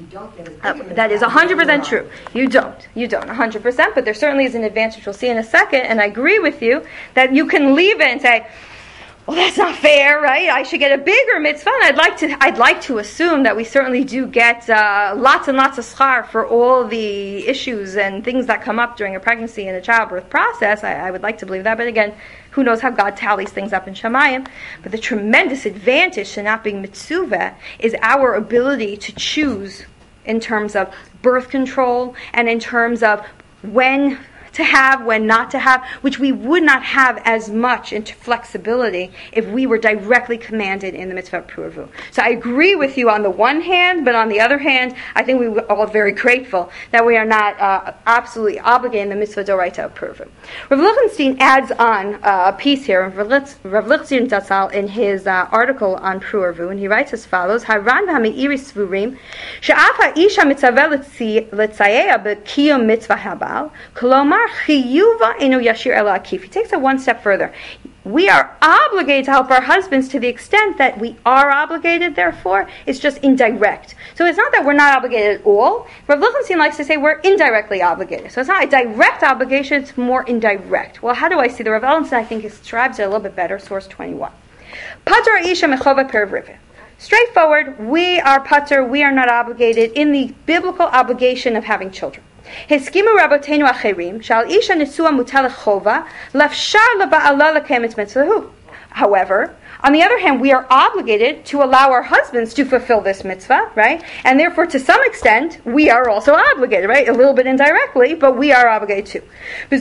Speaker 10: Uh, that is one hundred percent true. You don't. You don't. one hundred percent. But there certainly is an advantage. We'll see in a second. And I agree with you that you can leave it and say, well, that's not fair, right? I should get a bigger mitzvah. And I'd like to I'd like to assume that we certainly do get uh, lots and lots of schar for all the issues and things that come up during a pregnancy and a childbirth process. I, I would like to believe that. But again, who knows how God tallies things up in Shamayim. But the tremendous advantage to not being mitzuvah is our ability to choose in terms of birth control and in terms of when to have, when not to have, which we would not have as much into flexibility if we were directly commanded in the mitzvah of Puravu. So I agree with you on the one hand, but on the other hand, I think we were all very grateful that we are not uh, absolutely obligated in the mitzvah doraita of Puravu. Rav Lichtenstein adds on uh, a piece here, Rav Lichtenstein Zatzal, in his uh, article on Puravu, and he writes as follows: Haran v'hameiri svurim she'af ha'isha mitzaveh letzayea b'kiyum mitzvah habal kolomar. He takes it one step further. We are obligated to help our husbands to the extent that we are obligated, therefore, it's just indirect. So it's not that we're not obligated at all. Rav Lichtenstein likes to say we're indirectly obligated. So it's not a direct obligation, it's more indirect. Well, how do I see the Rav Lichtenstein? I think he describes it a little bit better. Source twenty-one. Pater isha mechova perivrive. Straightforward, we are pater, we are not obligated in the biblical obligation of having children. Hiskimu rabotenu acherim shal isha nesua mutal chova lafshar leba'ala lekayem et mitzvahu. However, on the other hand, we are obligated to allow our husbands to fulfill this mitzvah, right? And therefore, to some extent, we are also obligated, right? A little bit indirectly, but we are obligated too. In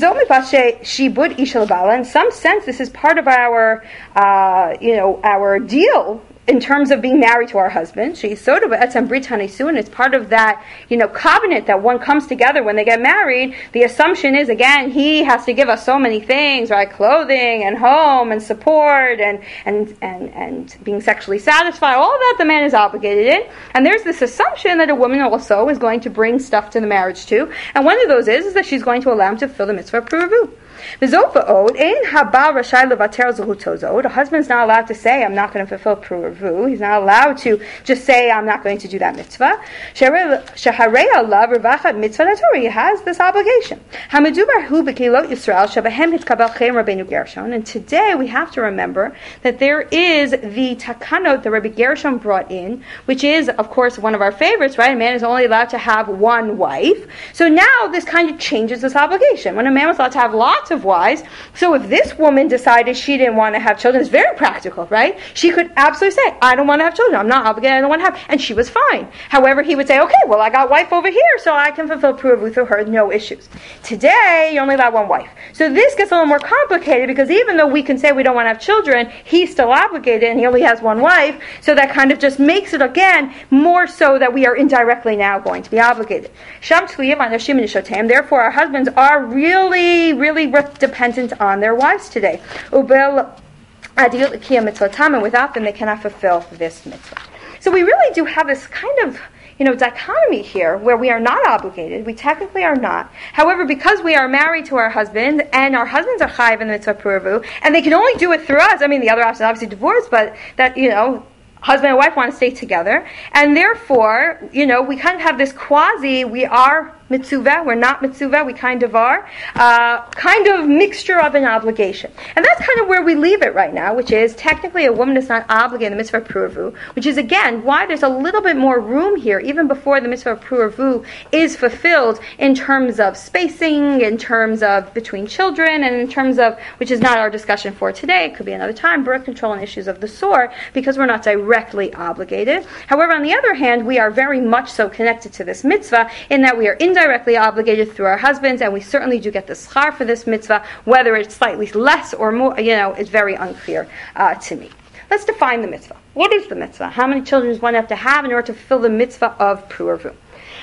Speaker 10: some sense, this is part of our, uh, you know, our deal in terms of being married to our husband. She's sort of etzem brit hanisu, and it's part of that, you know, covenant that one comes together when they get married. The assumption is, again, he has to give us so many things, right? Clothing and home and support and and and, and being sexually satisfied. All of that the man is obligated in. And there's this assumption that a woman also is going to bring stuff to the marriage too. And one of those is, is that she's going to allow him to fulfill the mitzvah of Puravu. A husband's not allowed to say, I'm not going to fulfill Puravu. He's not allowed to just say, I'm not going to do that mitzvah. He has this obligation. And today we have to remember that there is the takanot that Rabbi Gershon brought in, which is, of course, one of our favorites, right? A man is only allowed to have one wife. So now this kind of changes this obligation. When a man was allowed to have lots of wives, so if this woman decided she didn't want to have children, it's very practical, right? She could absolutely say, I don't want to have children, I'm not obligated, I don't want to have, and she was fine. However, he would say, okay, well, I got wife over here, so I can fulfill Puravu through her, no issues. Today, you only allowed one wife. So this gets a little more complicated, because even though we can say we don't want to have children, he's still obligated, and he only has one wife, so that kind of just makes it, again, more so that we are indirectly now going to be obligated. Therefore, our husbands are really, really dependent on their wives today. And without them, they cannot fulfill this mitzvah. So we really do have this kind of, you know, dichotomy here where we are not obligated. We technically are not. However, because we are married to our husband and our husbands are chayiv in the mitzvah Puravu, and they can only do it through us. I mean, the other option is obviously divorce, but that, you know, husband and wife want to stay together. And therefore, you know, we kind of have this quasi, we are mitzuvah, we're not mitzuvah, we kind of are, uh, kind of mixture of an obligation. And that's kind of where we leave it right now, which is technically a woman is not obligated in the mitzvah of Puravu, which is again why there's a little bit more room here, even before the mitzvah of Puravu is fulfilled in terms of spacing, in terms of between children, and in terms of, which is not our discussion for today, it could be another time, birth control and issues of the sort, because we're not directly obligated. However, on the other hand, we are very much so connected to this mitzvah in that we are indirectly obligated through our husbands, and we certainly do get the schar for this mitzvah. Whether it's slightly less or more, you know, it's very unclear uh, to me. Let's define the mitzvah. What is the mitzvah? How many children does one have to have in order to fulfill the mitzvah of Puravu?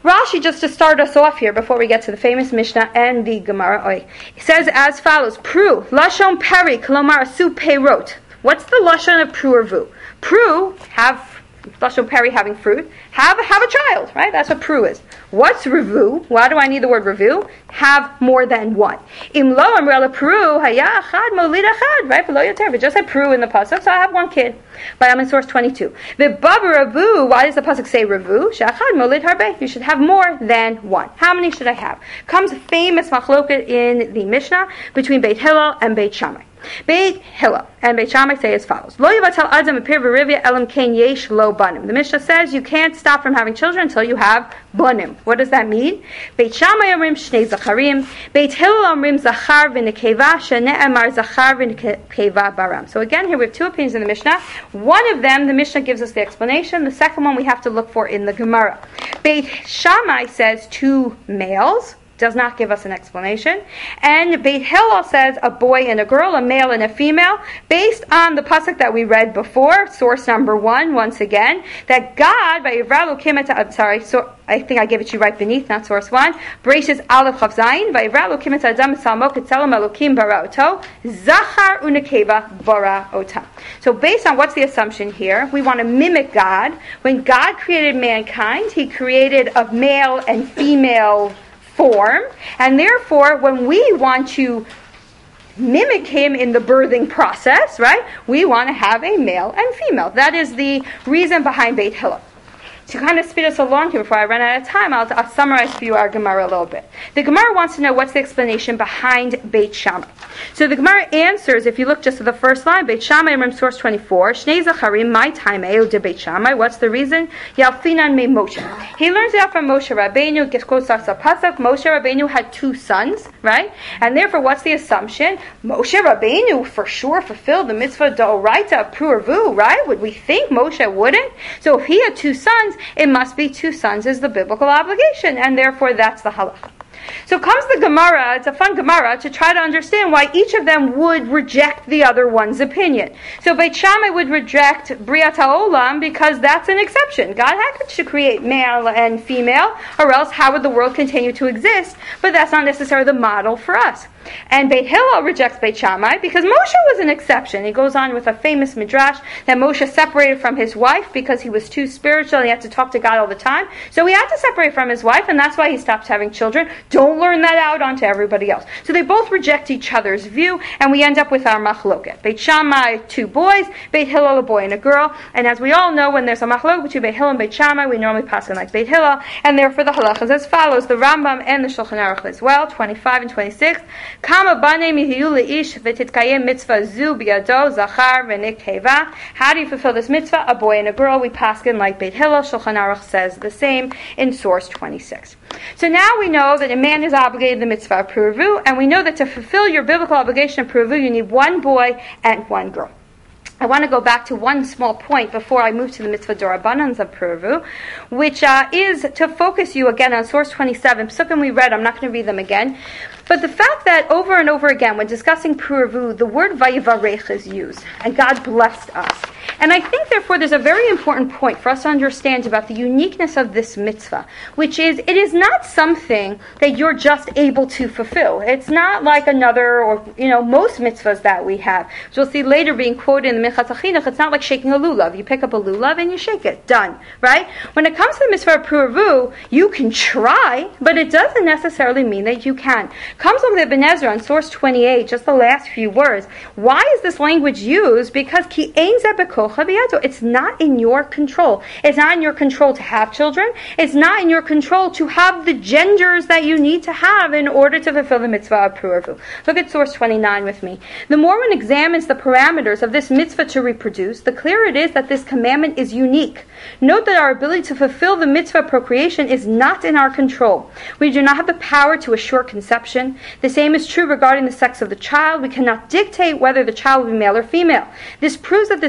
Speaker 10: Rashi, just to start us off here before we get to the famous Mishnah and the Gemara, oy, it says as follows: Pru, Lashon Peri, Klomar Asu Peirot. What's the Lashon of Pru or Vu? Pru, have Lashon Peri, having fruit, have, have a child, right? That's what Pru is. What's Revu? Why do I need the word Revu? Have more than one. Im lo amrela Pru, haya achad molid achad, right? Below yoter. We just had Pru in the pasuk, so I have one kid. But I'm in source twenty-two. The Baba Revu, why does the pasuk say Revu? Shachad molid harbe. You should have more than one. How many should I have? Comes a famous machloket in the Mishnah between Beit Hillel and Beit Shammai. Beit Hillel and Beit Shammai say as follows: Lo yivatal adam apir v'rivya elam ken yesh lo banim. The Mishnah says you can't stop from having children until you have banim. What does that mean? Beit Shammai omrim shnei zacharim. Beit Hillel omrim zachar v'nekeva shene'emar zachar v'nekeva baram. So again, here we have two opinions in the Mishnah. One of them, the Mishnah gives us the explanation. The second one we have to look for in the Gemara. Beit Shammai says two males. Does not give us an explanation. And Beit Hillel says a boy and a girl, a male and a female, based on the pasuk that we read before, source number one, once again, that God, by Yivra Elokim et, I'm sorry, so I think I gave it to you right beneath, not source one, Bereshis Aleph Chav Zayin, by Yivra Elokim et Adam Salmo Ketzelem Elokim bara oto, Zachar unekeva bara otam. So based on what's the assumption here, we want to mimic God. When God created mankind, He created a male and female form, and therefore when we want to mimic him in the birthing process, right, we want to have a male and female. That is the reason behind Beit Hillel. To kind of speed us along here before I run out of time, I'll, I'll summarize for you our Gemara a little bit. The Gemara wants to know what's the explanation behind Beit Shammai. So the Gemara answers, if you look just at the first line, Beit Shammai, remember source twenty-four, Shnei Zacharim, my time, Eo de Beit Shammai. What's the reason? Yalfinan me Moshe. He learns it out from Moshe Rabbeinu. Moshe Rabbeinu had two sons, right? And therefore, what's the assumption? Moshe Rabbeinu for sure fulfilled the mitzvah d'oraita pru'ervu, right? Would we think Moshe wouldn't? So if he had two sons, it must be two sons is the biblical obligation, and therefore that's the halacha. So comes the Gemara, it's a fun Gemara, to try to understand why each of them would reject the other one's opinion. So Beit Shammai would reject Briat HaOlam because that's an exception. God had to create male and female, or else how would the world continue to exist? But that's not necessarily the model for us. And Beit Hillel rejects Beit Shammai because Moshe was an exception. He goes on with a famous midrash that Moshe separated from his wife because he was too spiritual and he had to talk to God all the time. So he had to separate from his wife, and that's why he stopped having children. Don't learn that out onto everybody else. So they both reject each other's view, and we end up with our machloket. Beit Shammai, two boys, Beit Hillel, a boy and a girl. And as we all know, when there's a machloket between Beit Hillel and Beit Shammai, we normally pass in like Beit Hillel, and therefore the halachas as follows. The Rambam and the Shulchan Aruch as well, twenty-five and twenty-six. Kama banim yihiyu leish v'titkayem mitzvah zu biyado zachar v'nikeva. How do you fulfill this mitzvah? A boy and a girl. We pass in like Beit Hillel. Shulchan Aruch says the same in source twenty-six. So now we know that a man is obligated the mitzvah of pru'ervu, and we know that to fulfill your biblical obligation of pru'ervu, you need one boy and one girl. I want to go back to one small point before I move to the mitzvah d'Rabbanan of pru'ervu, which uh, is to focus you again on source twenty-seven. Psukim we read, I'm not going to read them again. But the fact that over and over again, when discussing pru'ervu, the word vayivarech is used, and God blessed us. And I think, therefore, there's a very important point for us to understand about the uniqueness of this mitzvah, which is, it is not something that you're just able to fulfill. It's not like another, or, you know, most mitzvahs that we have. So we'll see later being quoted in the Minchas HaChinuch, it's not like shaking a lulav. You pick up a lulav and you shake it. Done. Right? When it comes to the mitzvah of pru'ervu, you can try, but it doesn't necessarily mean that you can. Comes over the Ibn Ezra on source twenty-eight, just the last few words. Why is this language used? Because ki ein zeh bekocha b'yado. It's not in your control. It's not in your control to have children. It's not in your control to have the genders that you need to have in order to fulfill the mitzvah of pru'ervu. Look at source twenty-nine with me. The more one examines the parameters of this mitzvah to reproduce, the clearer it is that this commandment is unique. Note that our ability to fulfill the mitzvah of procreation is not in our control. We do not have the power to assure conception. The same is true regarding the sex of the child. We cannot dictate whether the child will be male or female. This proves that this mitzvah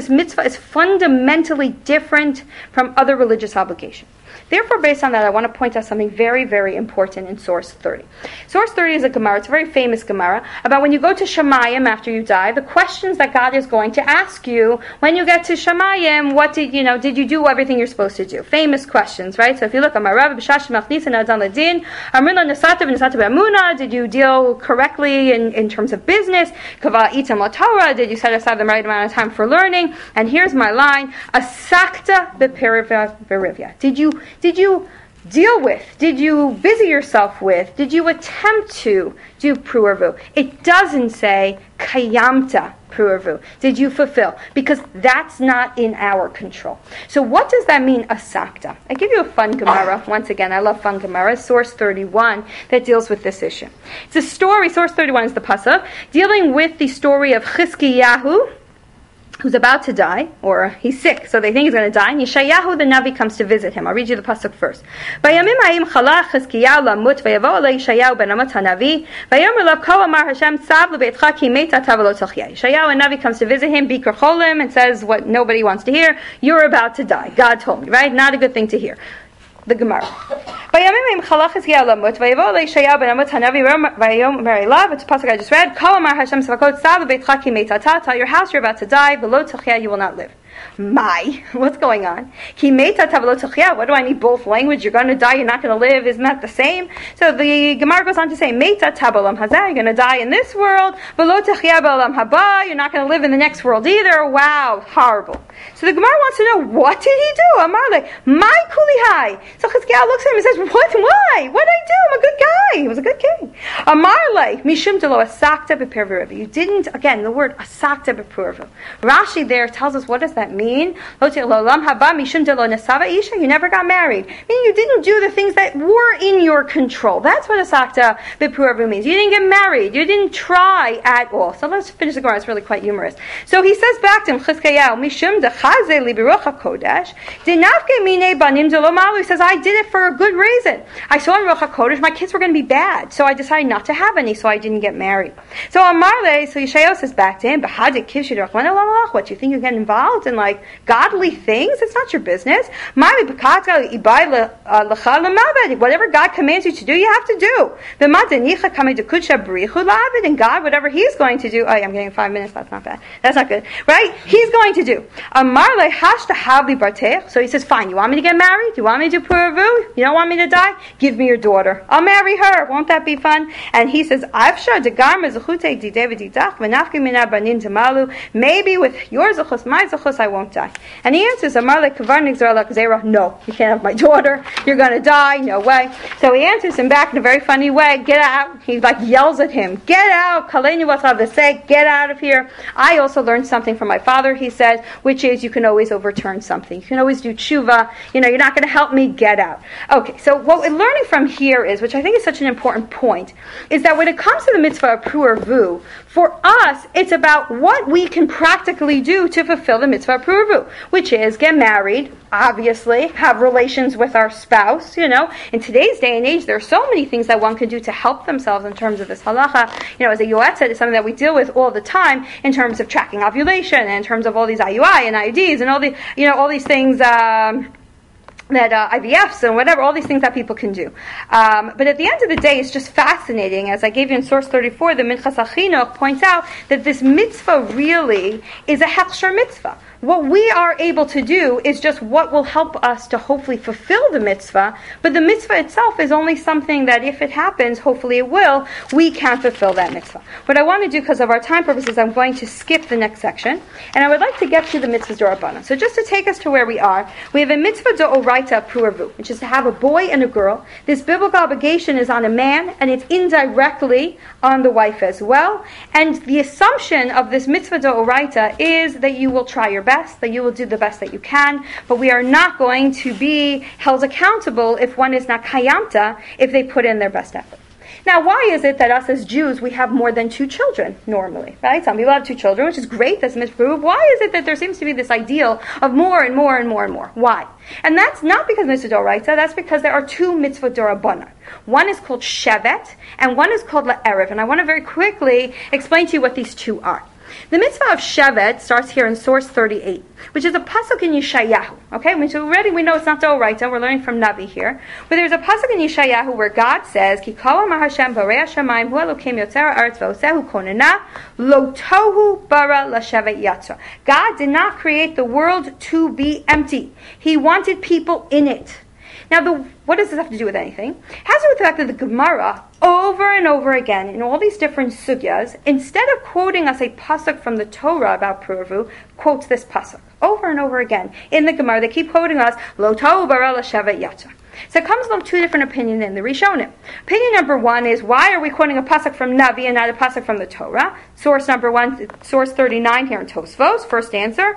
Speaker 10: is fundamentally different from other religious obligations. Therefore, based on that, I want to point out something very, very important in source thirty. Source thirty is a Gemara. It's a very famous Gemara about when you go to Shemayim after you die, the questions that God is going to ask you when you get to Shemayim. What did you know? Did you do everything you're supposed to do? Famous questions, right? So if you look at Marav B'Shash Machnisa Nadan Ladin, Amrina Nasata V'Nasata B'Amuna, did you deal correctly in, in terms of business? Kava Itam LaTorah, did you set aside the right amount of time for learning? And here's my line: Asakta B'Perivya. Did you Did you deal with, did you busy yourself with, did you attempt to do pruervu? It doesn't say kayamta pruervu. Did you fulfill? Because that's not in our control. So what does that mean, asakta? I give you a fun Gemara. Once again, I love fun Gemara. Source thirty-one that deals with this issue. It's a story, source thirty-one is the pasuk, dealing with the story of Chizkiyahu, who's about to die, or he's sick, so they think he's going to die, and Yeshayahu the Navi comes to visit him. I'll read you the pasuk first. Vayamim ha'im chala Chizkiyahu lamut vayavo alei Yeshayahu ben Amat hanavi vayomer lav ko amar Hashem tzav lebeitcha ki meita tav lo tachya. Yeshayahu and Navi comes to visit him, Bikur Cholim, and says what nobody wants to hear: you're about to die. God told me, right? Not a good thing to hear. The Gemara. Vayamim chala Chizkiyahu lamut vayavo alei Yeshayahu ben Amat hanavi vayomer elav. It's a pasuk I just read. Ko amar Hashem tzavakot tzav lebeitcha ki meita tav. Tell your house you're about to die. V'lo tachya, you will not live. My, what's going on? Ki meita tav lo tachya. What do I need both language? You're going to die, you're not going to live. Isn't that the same? So the Gemara goes on to say, meita tav olam hazeh. You're going to die in this world. V'lo tachya b'olam haba. You're not going to live in the next world either. Wow, horrible. So the Gemara wants to know, what did he do? Amar le, my kulihai. So Chizkiyahu looks at him and says, what? Why? What did I do? I'm a good guy. He was a good king. Amar le, mishum delo asakta b'pervirav. You didn't, again, the word asakta b'pervirav. Rashi there tells us, what does that mean? You never got married. Meaning you didn't do the things that were in your control. That's what asakta b'pervirav means. You didn't get married. You didn't try at all. So let's finish the Gemara. It's really quite humorous. So he says back to him, Chizkiyahu, mishum dechaze li b'ruach hakodesh, dinafke mine banim delo malu. He says, I did it for a good reason. I saw in Ruach HaKodesh my kids were going to be bad, so I decided not to have any, so I didn't get married. So Amarle, so Yeshayahu says back to him, what do you think you get involved in like godly things? It's not your business. Whatever God commands you to do, you have to do. And God, whatever He's going to do, oh, I'm getting five minutes, that's not bad. That's not good. Right? He's going to do. So he says, fine, you want me to get married? You want me to do puravu? You don't want me to die? Give me your daughter. I'll marry her. Won't that be fun? And he says, maybe with your zechus, my zechus, I won't die. And he answers, no, you can't have my daughter. You're going to die. No way. So he answers him back in a very funny way. Get out. He like yells at him. Get out. Get out of here. I also learned something from my father, he said, which is you can always overturn something. You can always do tshuva. You know, you're not going to help me. Get out. Okay, so what we're learning from here is, which I think is such an important point, is that when it comes to the mitzvah of pruervu, for us, it's about what we can practically do to fulfill the mitzvah of pruervu, which is get married, obviously, have relations with our spouse, you know. In today's day and age, there are so many things that one can do to help themselves in terms of this halacha. You know, as a yoetz said, it's something that we deal with all the time in terms of tracking ovulation, and in terms of all these I U I and I U Ds and all the, you know, all these things, um, that uh, I V Fs and whatever, all these things that people can do. Um, but at the end of the day, it's just fascinating. As I gave you in source thirty-four, the Minchas HaChinuch points out that this mitzvah really is a hechsher mitzvah. What we are able to do is just what will help us to hopefully fulfill the mitzvah, but the mitzvah itself is only something that if it happens, hopefully it will, we can fulfill that mitzvah. What I want to do, because of our time purposes, I'm going to skip the next section, and I would like to get to the mitzvah d'Rabbanan. So just to take us to where we are, we have a mitzvah d'oraita pruervu, which is to have a boy and a girl. This biblical obligation is on a man, and it's indirectly on the wife as well. And the assumption of this mitzvah d'oraita is that you will try your best, that you will do the best that you can, but we are not going to be held accountable if one is not kayamta, if they put in their best effort. Now, why is it that us as Jews, we have more than two children normally, right? Some people have two children, which is great, that's mitzvah. Why is it that there seems to be this ideal of more and more and more and more? Why? And that's not because mitzvah d'oraita, that's because there are two mitzvah d'Rabbanan. One is called shevet, and one is called la'erev. And I want to very quickly explain to you what these two are. The mitzvah of Shevet starts here in source thirty-eight, which is a pasuk in Yeshayahu. Okay, which already we know it's not Doraita. We're learning from Navi here. But there's a pasuk in Yeshayahu where God says, "Ki kol amar Hashem borei hashamayim hu Elokeim yotzer haaretz v'osehu konena lo tohu bara lashevet yatra." God did not create the world to be empty. He wanted people in it. Now, the, what does this have to do with anything? It has to do with the fact that the Gemara, over and over again, in all these different sugyas, instead of quoting us a pasuk from the Torah about Puravu, quotes this pasuk. Over and over again. In the Gemara, they keep quoting us, Lo tohu bara l'shevet yatra. So it comes from two different opinions in the Rishonim. Opinion number one is, why are we quoting a pasuk from Navi and not a pasuk from the Torah? Source number one, source thirty-nine here in Tosfos. First answer,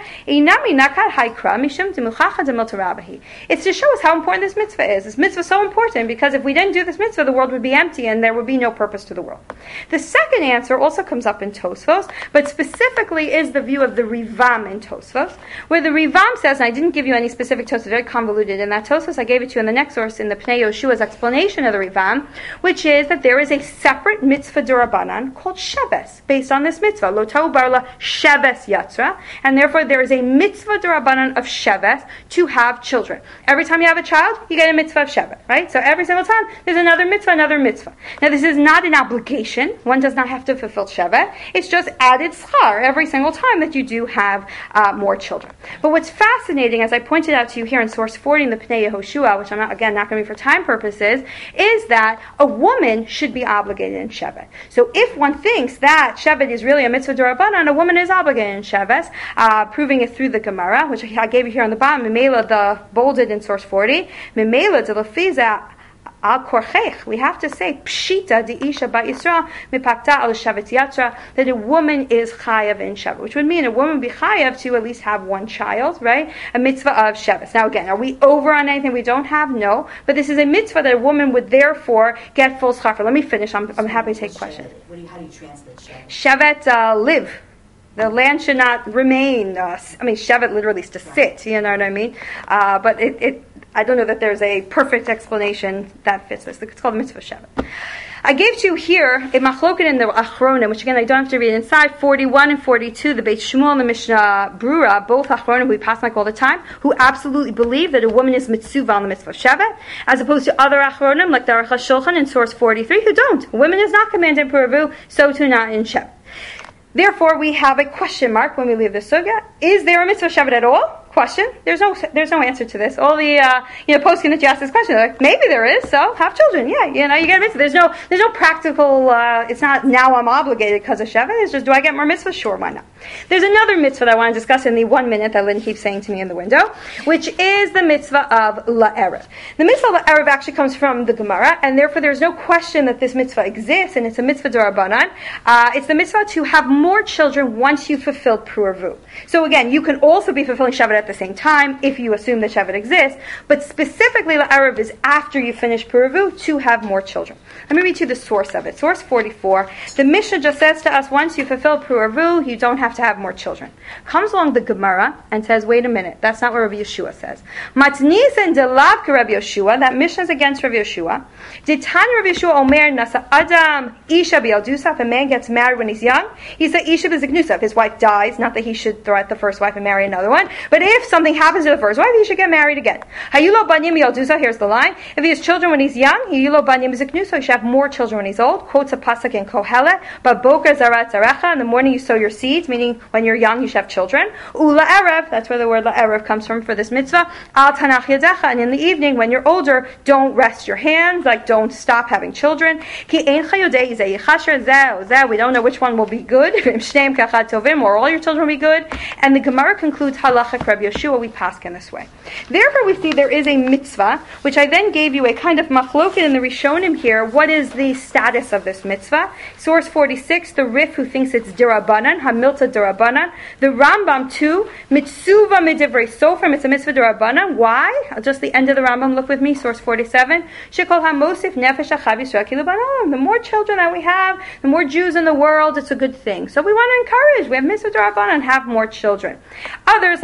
Speaker 10: it's to show us how important this mitzvah is. This mitzvah is so important because if we didn't do this mitzvah, the world would be empty and there would be no purpose to the world. The second answer also comes up in Tosfos, but specifically is the view of the Rivam in Tosfos, where the Rivam says, and I didn't give you any specific Tosfos, very convoluted in that Tosfos, I gave it to you in the next source in the Pnei Yoshua's explanation of the Rivam, which is that there is a separate mitzvah d'Rabbanan called Sheves, based on this mitzvah, Lo tohu bara Sheves Yatra, and therefore there is a mitzvah d'Rabbanan of Sheves to have children. Every time you have a child, you get a mitzvah of Shevet, right? So every single time, there's another mitzvah, another mitzvah. Now this is not an obligation. One does not have to fulfill Shevet. It's just added schar every single time that you do have uh, more children. But what's fascinating, as I pointed out to you here in source forty in the Pnei Yehoshua, which I'm not, again, not going to be for time purposes, is that a woman should be obligated in Shevet. So if one thinks that Shevet is really a mitzvah d'Rabbanan, a woman is obligated in Shevet, uh, proving it through the Gemara, which I gave you here on the bottom, Mimela, the bolded in source forty, Mimela de Lefiza al korchech. We have to say pshita di isha ba Yisrael mipakta al Shevet yatra, that a woman is chayav in Shevet, which would mean a woman would be chayav to at least have one child, right? A mitzvah of Shevet. Now again, are we over on anything we don't have? No, but this is a mitzvah that a woman would therefore get full schar for. Let me finish. I'm, I'm happy to take questions.
Speaker 11: What do you, how do you translate Shevet?
Speaker 10: Shevet, uh, live. The land should not remain. Uh, I mean, Shevet literally is to sit. You know what I mean? Uh, but it, it, I don't know that there's a perfect explanation that fits this. It's called mitzvah Shevet. I gave to you here a machloket in the Achronim, which again I don't have to read inside, forty-one and forty-two, the Beit Shmuel and the Mishnah Brura, both Achronim we pass like all the time, who absolutely believe that a woman is mitzvah on the mitzvah of Shevet, as opposed to other Achronim like the Aruch HaShulchan in source forty-three, who don't. Women is not commanded in Puravu, so too not in Shevet. Therefore, we have a question mark when we leave the sugya. Is there a mitzvah Shevet at all? Question. There's no there's no answer to this. All the uh, you know posting that you ask this question, they're like, maybe there is. So have children. Yeah, you know you get a mitzvah. There's no there's no practical. Uh, it's not now I'm obligated because of Shevet. It's just, do I get more mitzvahs? Sure, why not? There's another mitzvah that I want to discuss in the one minute that Lynn keeps saying to me in the window, which is the mitzvah of la'erev. The mitzvah of la'erev actually comes from the Gemara, and therefore there's no question that this mitzvah exists, and it's a mitzvah d'Rabbanan. Uh, it's the mitzvah to have more children once you fulfilled Puravu. So again, you can also be fulfilling Shevet at the same time if you assume that Shevet exists, but specifically la'erev is after you finish Puravu to have more children. Let me read you the source of it. Source forty-four. The Mishnah just says to us, once you fulfill Puravu, you don't have to have more children. Comes along the Gemara and says, wait a minute, that's not what Rabbi Yeshua says. Matnis and delav ke Rabbi Yeshua, that Mishnah is against Rabbi Yeshua. Did Tanya Rabbi Yeshua omer nasa adam isha bi'aldusa, if a man gets married when he's young, he said isha b'ziknusa, if his wife dies, not that he should throw out the first wife and marry another one, but if something happens to the first wife, he should get married again. Hayulo banyim bi'aldusa, here's the line, if he has children when he's young, hayulo banyim b'ziknusa, he should have more children when he's old. Quotes a pasuk in Kohelet, but boker zarat zarecha, in the morning you sow your seeds, meaning when you're young you should have children. Ula erev, that's where the word la erev comes from for this mitzvah. Al tanach yadecha, and in the evening when you're older, don't rest your hands, like don't stop having children. Ki ein chayodei zeh yichasher zeh zeh, we don't know which one will be good, shneim kachad tovim, or all your children will be good. And the Gemara concludes halacha Rabbi Yeshua, we pass in this way. Therefore we see there is a mitzvah, which I then gave you a kind of machloket in the Rishonim here. What is the status of this mitzvah? Source forty-six, the Rif who thinks it's dirabanan, hamilta dirabanan. The Rambam too, mitzuva midivrei sofrim, it's a mitzvah dirabanan. Why? Just the end of the Rambam, look with me, source forty-seven. Shekol hamosif nefesh achav yisrael kilu banan. The more children that we have, the more Jews in the world, it's a good thing. So we want to encourage, we have mitzvah dirabanan, have more children. Others, like the Rambam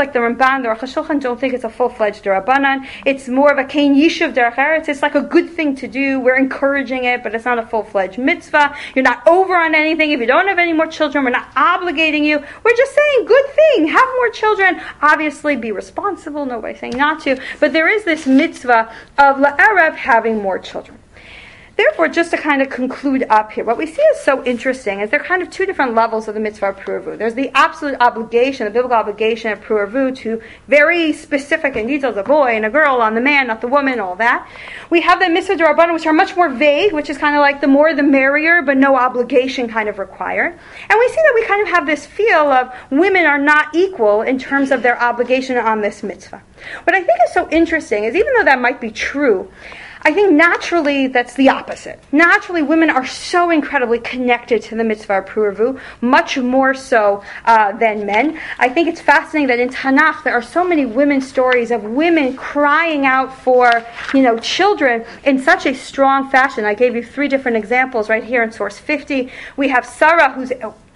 Speaker 10: Ramban, the Aruch HaShulchan don't think it's a full-fledged Derabanan. It's more of a Kain Yishuv Derech Eretz. It's like a good thing to do. We're encouraging it, but it's not a full-fledged mitzvah. You're not over on anything. If you don't have any more children, we're not obligating you. We're just saying, good thing, have more children. Obviously, be responsible. Nobody's saying not to. But there is this mitzvah of La'erev having more children. Therefore, just to kind of conclude up here, what we see is so interesting is there are kind of two different levels of the mitzvah of Pru'avu. There's the absolute obligation, the biblical obligation of Pru'avu to very specific and details, a boy and a girl on the man, not the woman, all that. We have the mitzvah d'Rabbanan, which are much more vague, which is kind of like the more the merrier, but no obligation kind of required. And we see that we kind of have this feel of women are not equal in terms of their obligation on this mitzvah. What I think is so interesting is even though that might be true, I think naturally that's the opposite. Naturally, women are so incredibly connected to the mitzvah of Pru'avu, much more so uh, than men. I think it's fascinating that in Tanakh there are so many women's stories of women crying out for, you know, children in such a strong fashion. I gave you three different examples right here in source fifty. We have Sarah, who's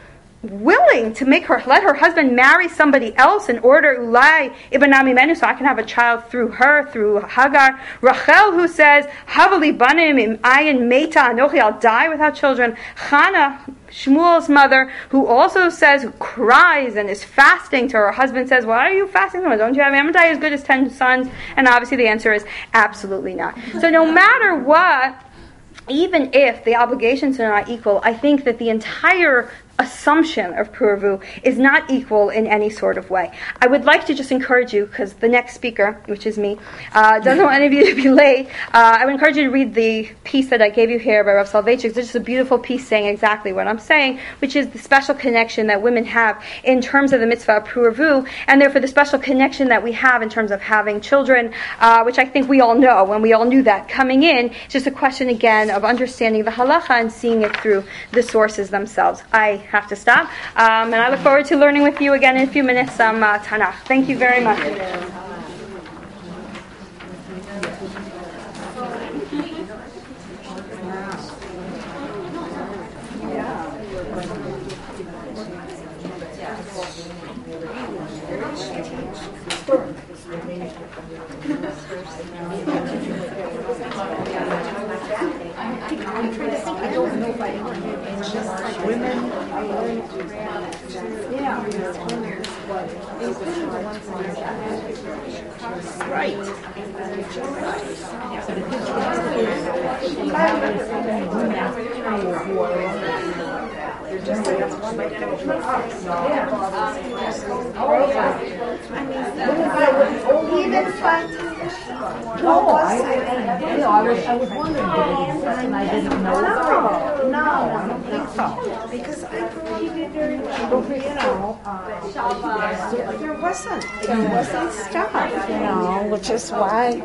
Speaker 10: willing to make her let her husband marry somebody else in order ulai ibn mimenu, so I can have a child through her, through Hagar. Rachel, who says havali banim im ayin meta anochi, I'll die without children. Chana, Shmuel's mother, who also says, who cries and is fasting to her husband, says, why are you fasting? Don't you have Amadai as good as ten sons? And obviously the answer is absolutely not. So no matter what, even if the obligations are not equal, I think that the entire assumption of Pru'avu is not equal in any sort of way. I would like to just encourage you, because the next speaker, which is me, uh, doesn't want any of you to be late. Uh, I would encourage you to read the piece that I gave you here by Rav Soloveitchik. It's just a beautiful piece saying exactly what I'm saying, which is the special connection that women have in terms of the mitzvah of Pru'avu, and therefore the special connection that we have in terms of having children, uh, which I think we all know, and we all knew that coming in. It's just a question, again, of understanding the halacha and seeing it through the sources themselves. I have to stop. Um, and I look forward to learning with you again in a few minutes some uh, Tanakh. Thank you very much.
Speaker 11: I'm trying to think. I don't know if I it's just like women are learning to yeah. Right. They're just like it's one like even five No, I, you know, I was, I was wondering, and I didn't know. No, no, I don't think so. Because I believe it very well. You know, uh, there wasn't, there wasn't stuff, you know, which is why.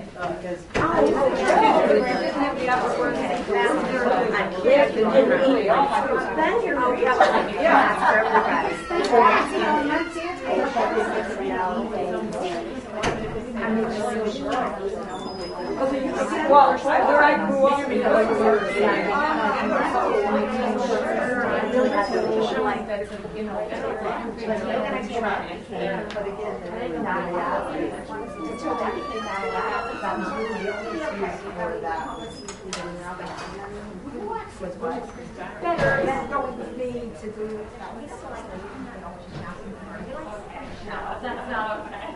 Speaker 11: Then you're really well, where I grew up, you know, like we were saying, really had to show like that, you know, but again, not allowed. Until that became not allowed, that was really the only excuse for that. Was what? Better than going with me to do it. No, that's not okay.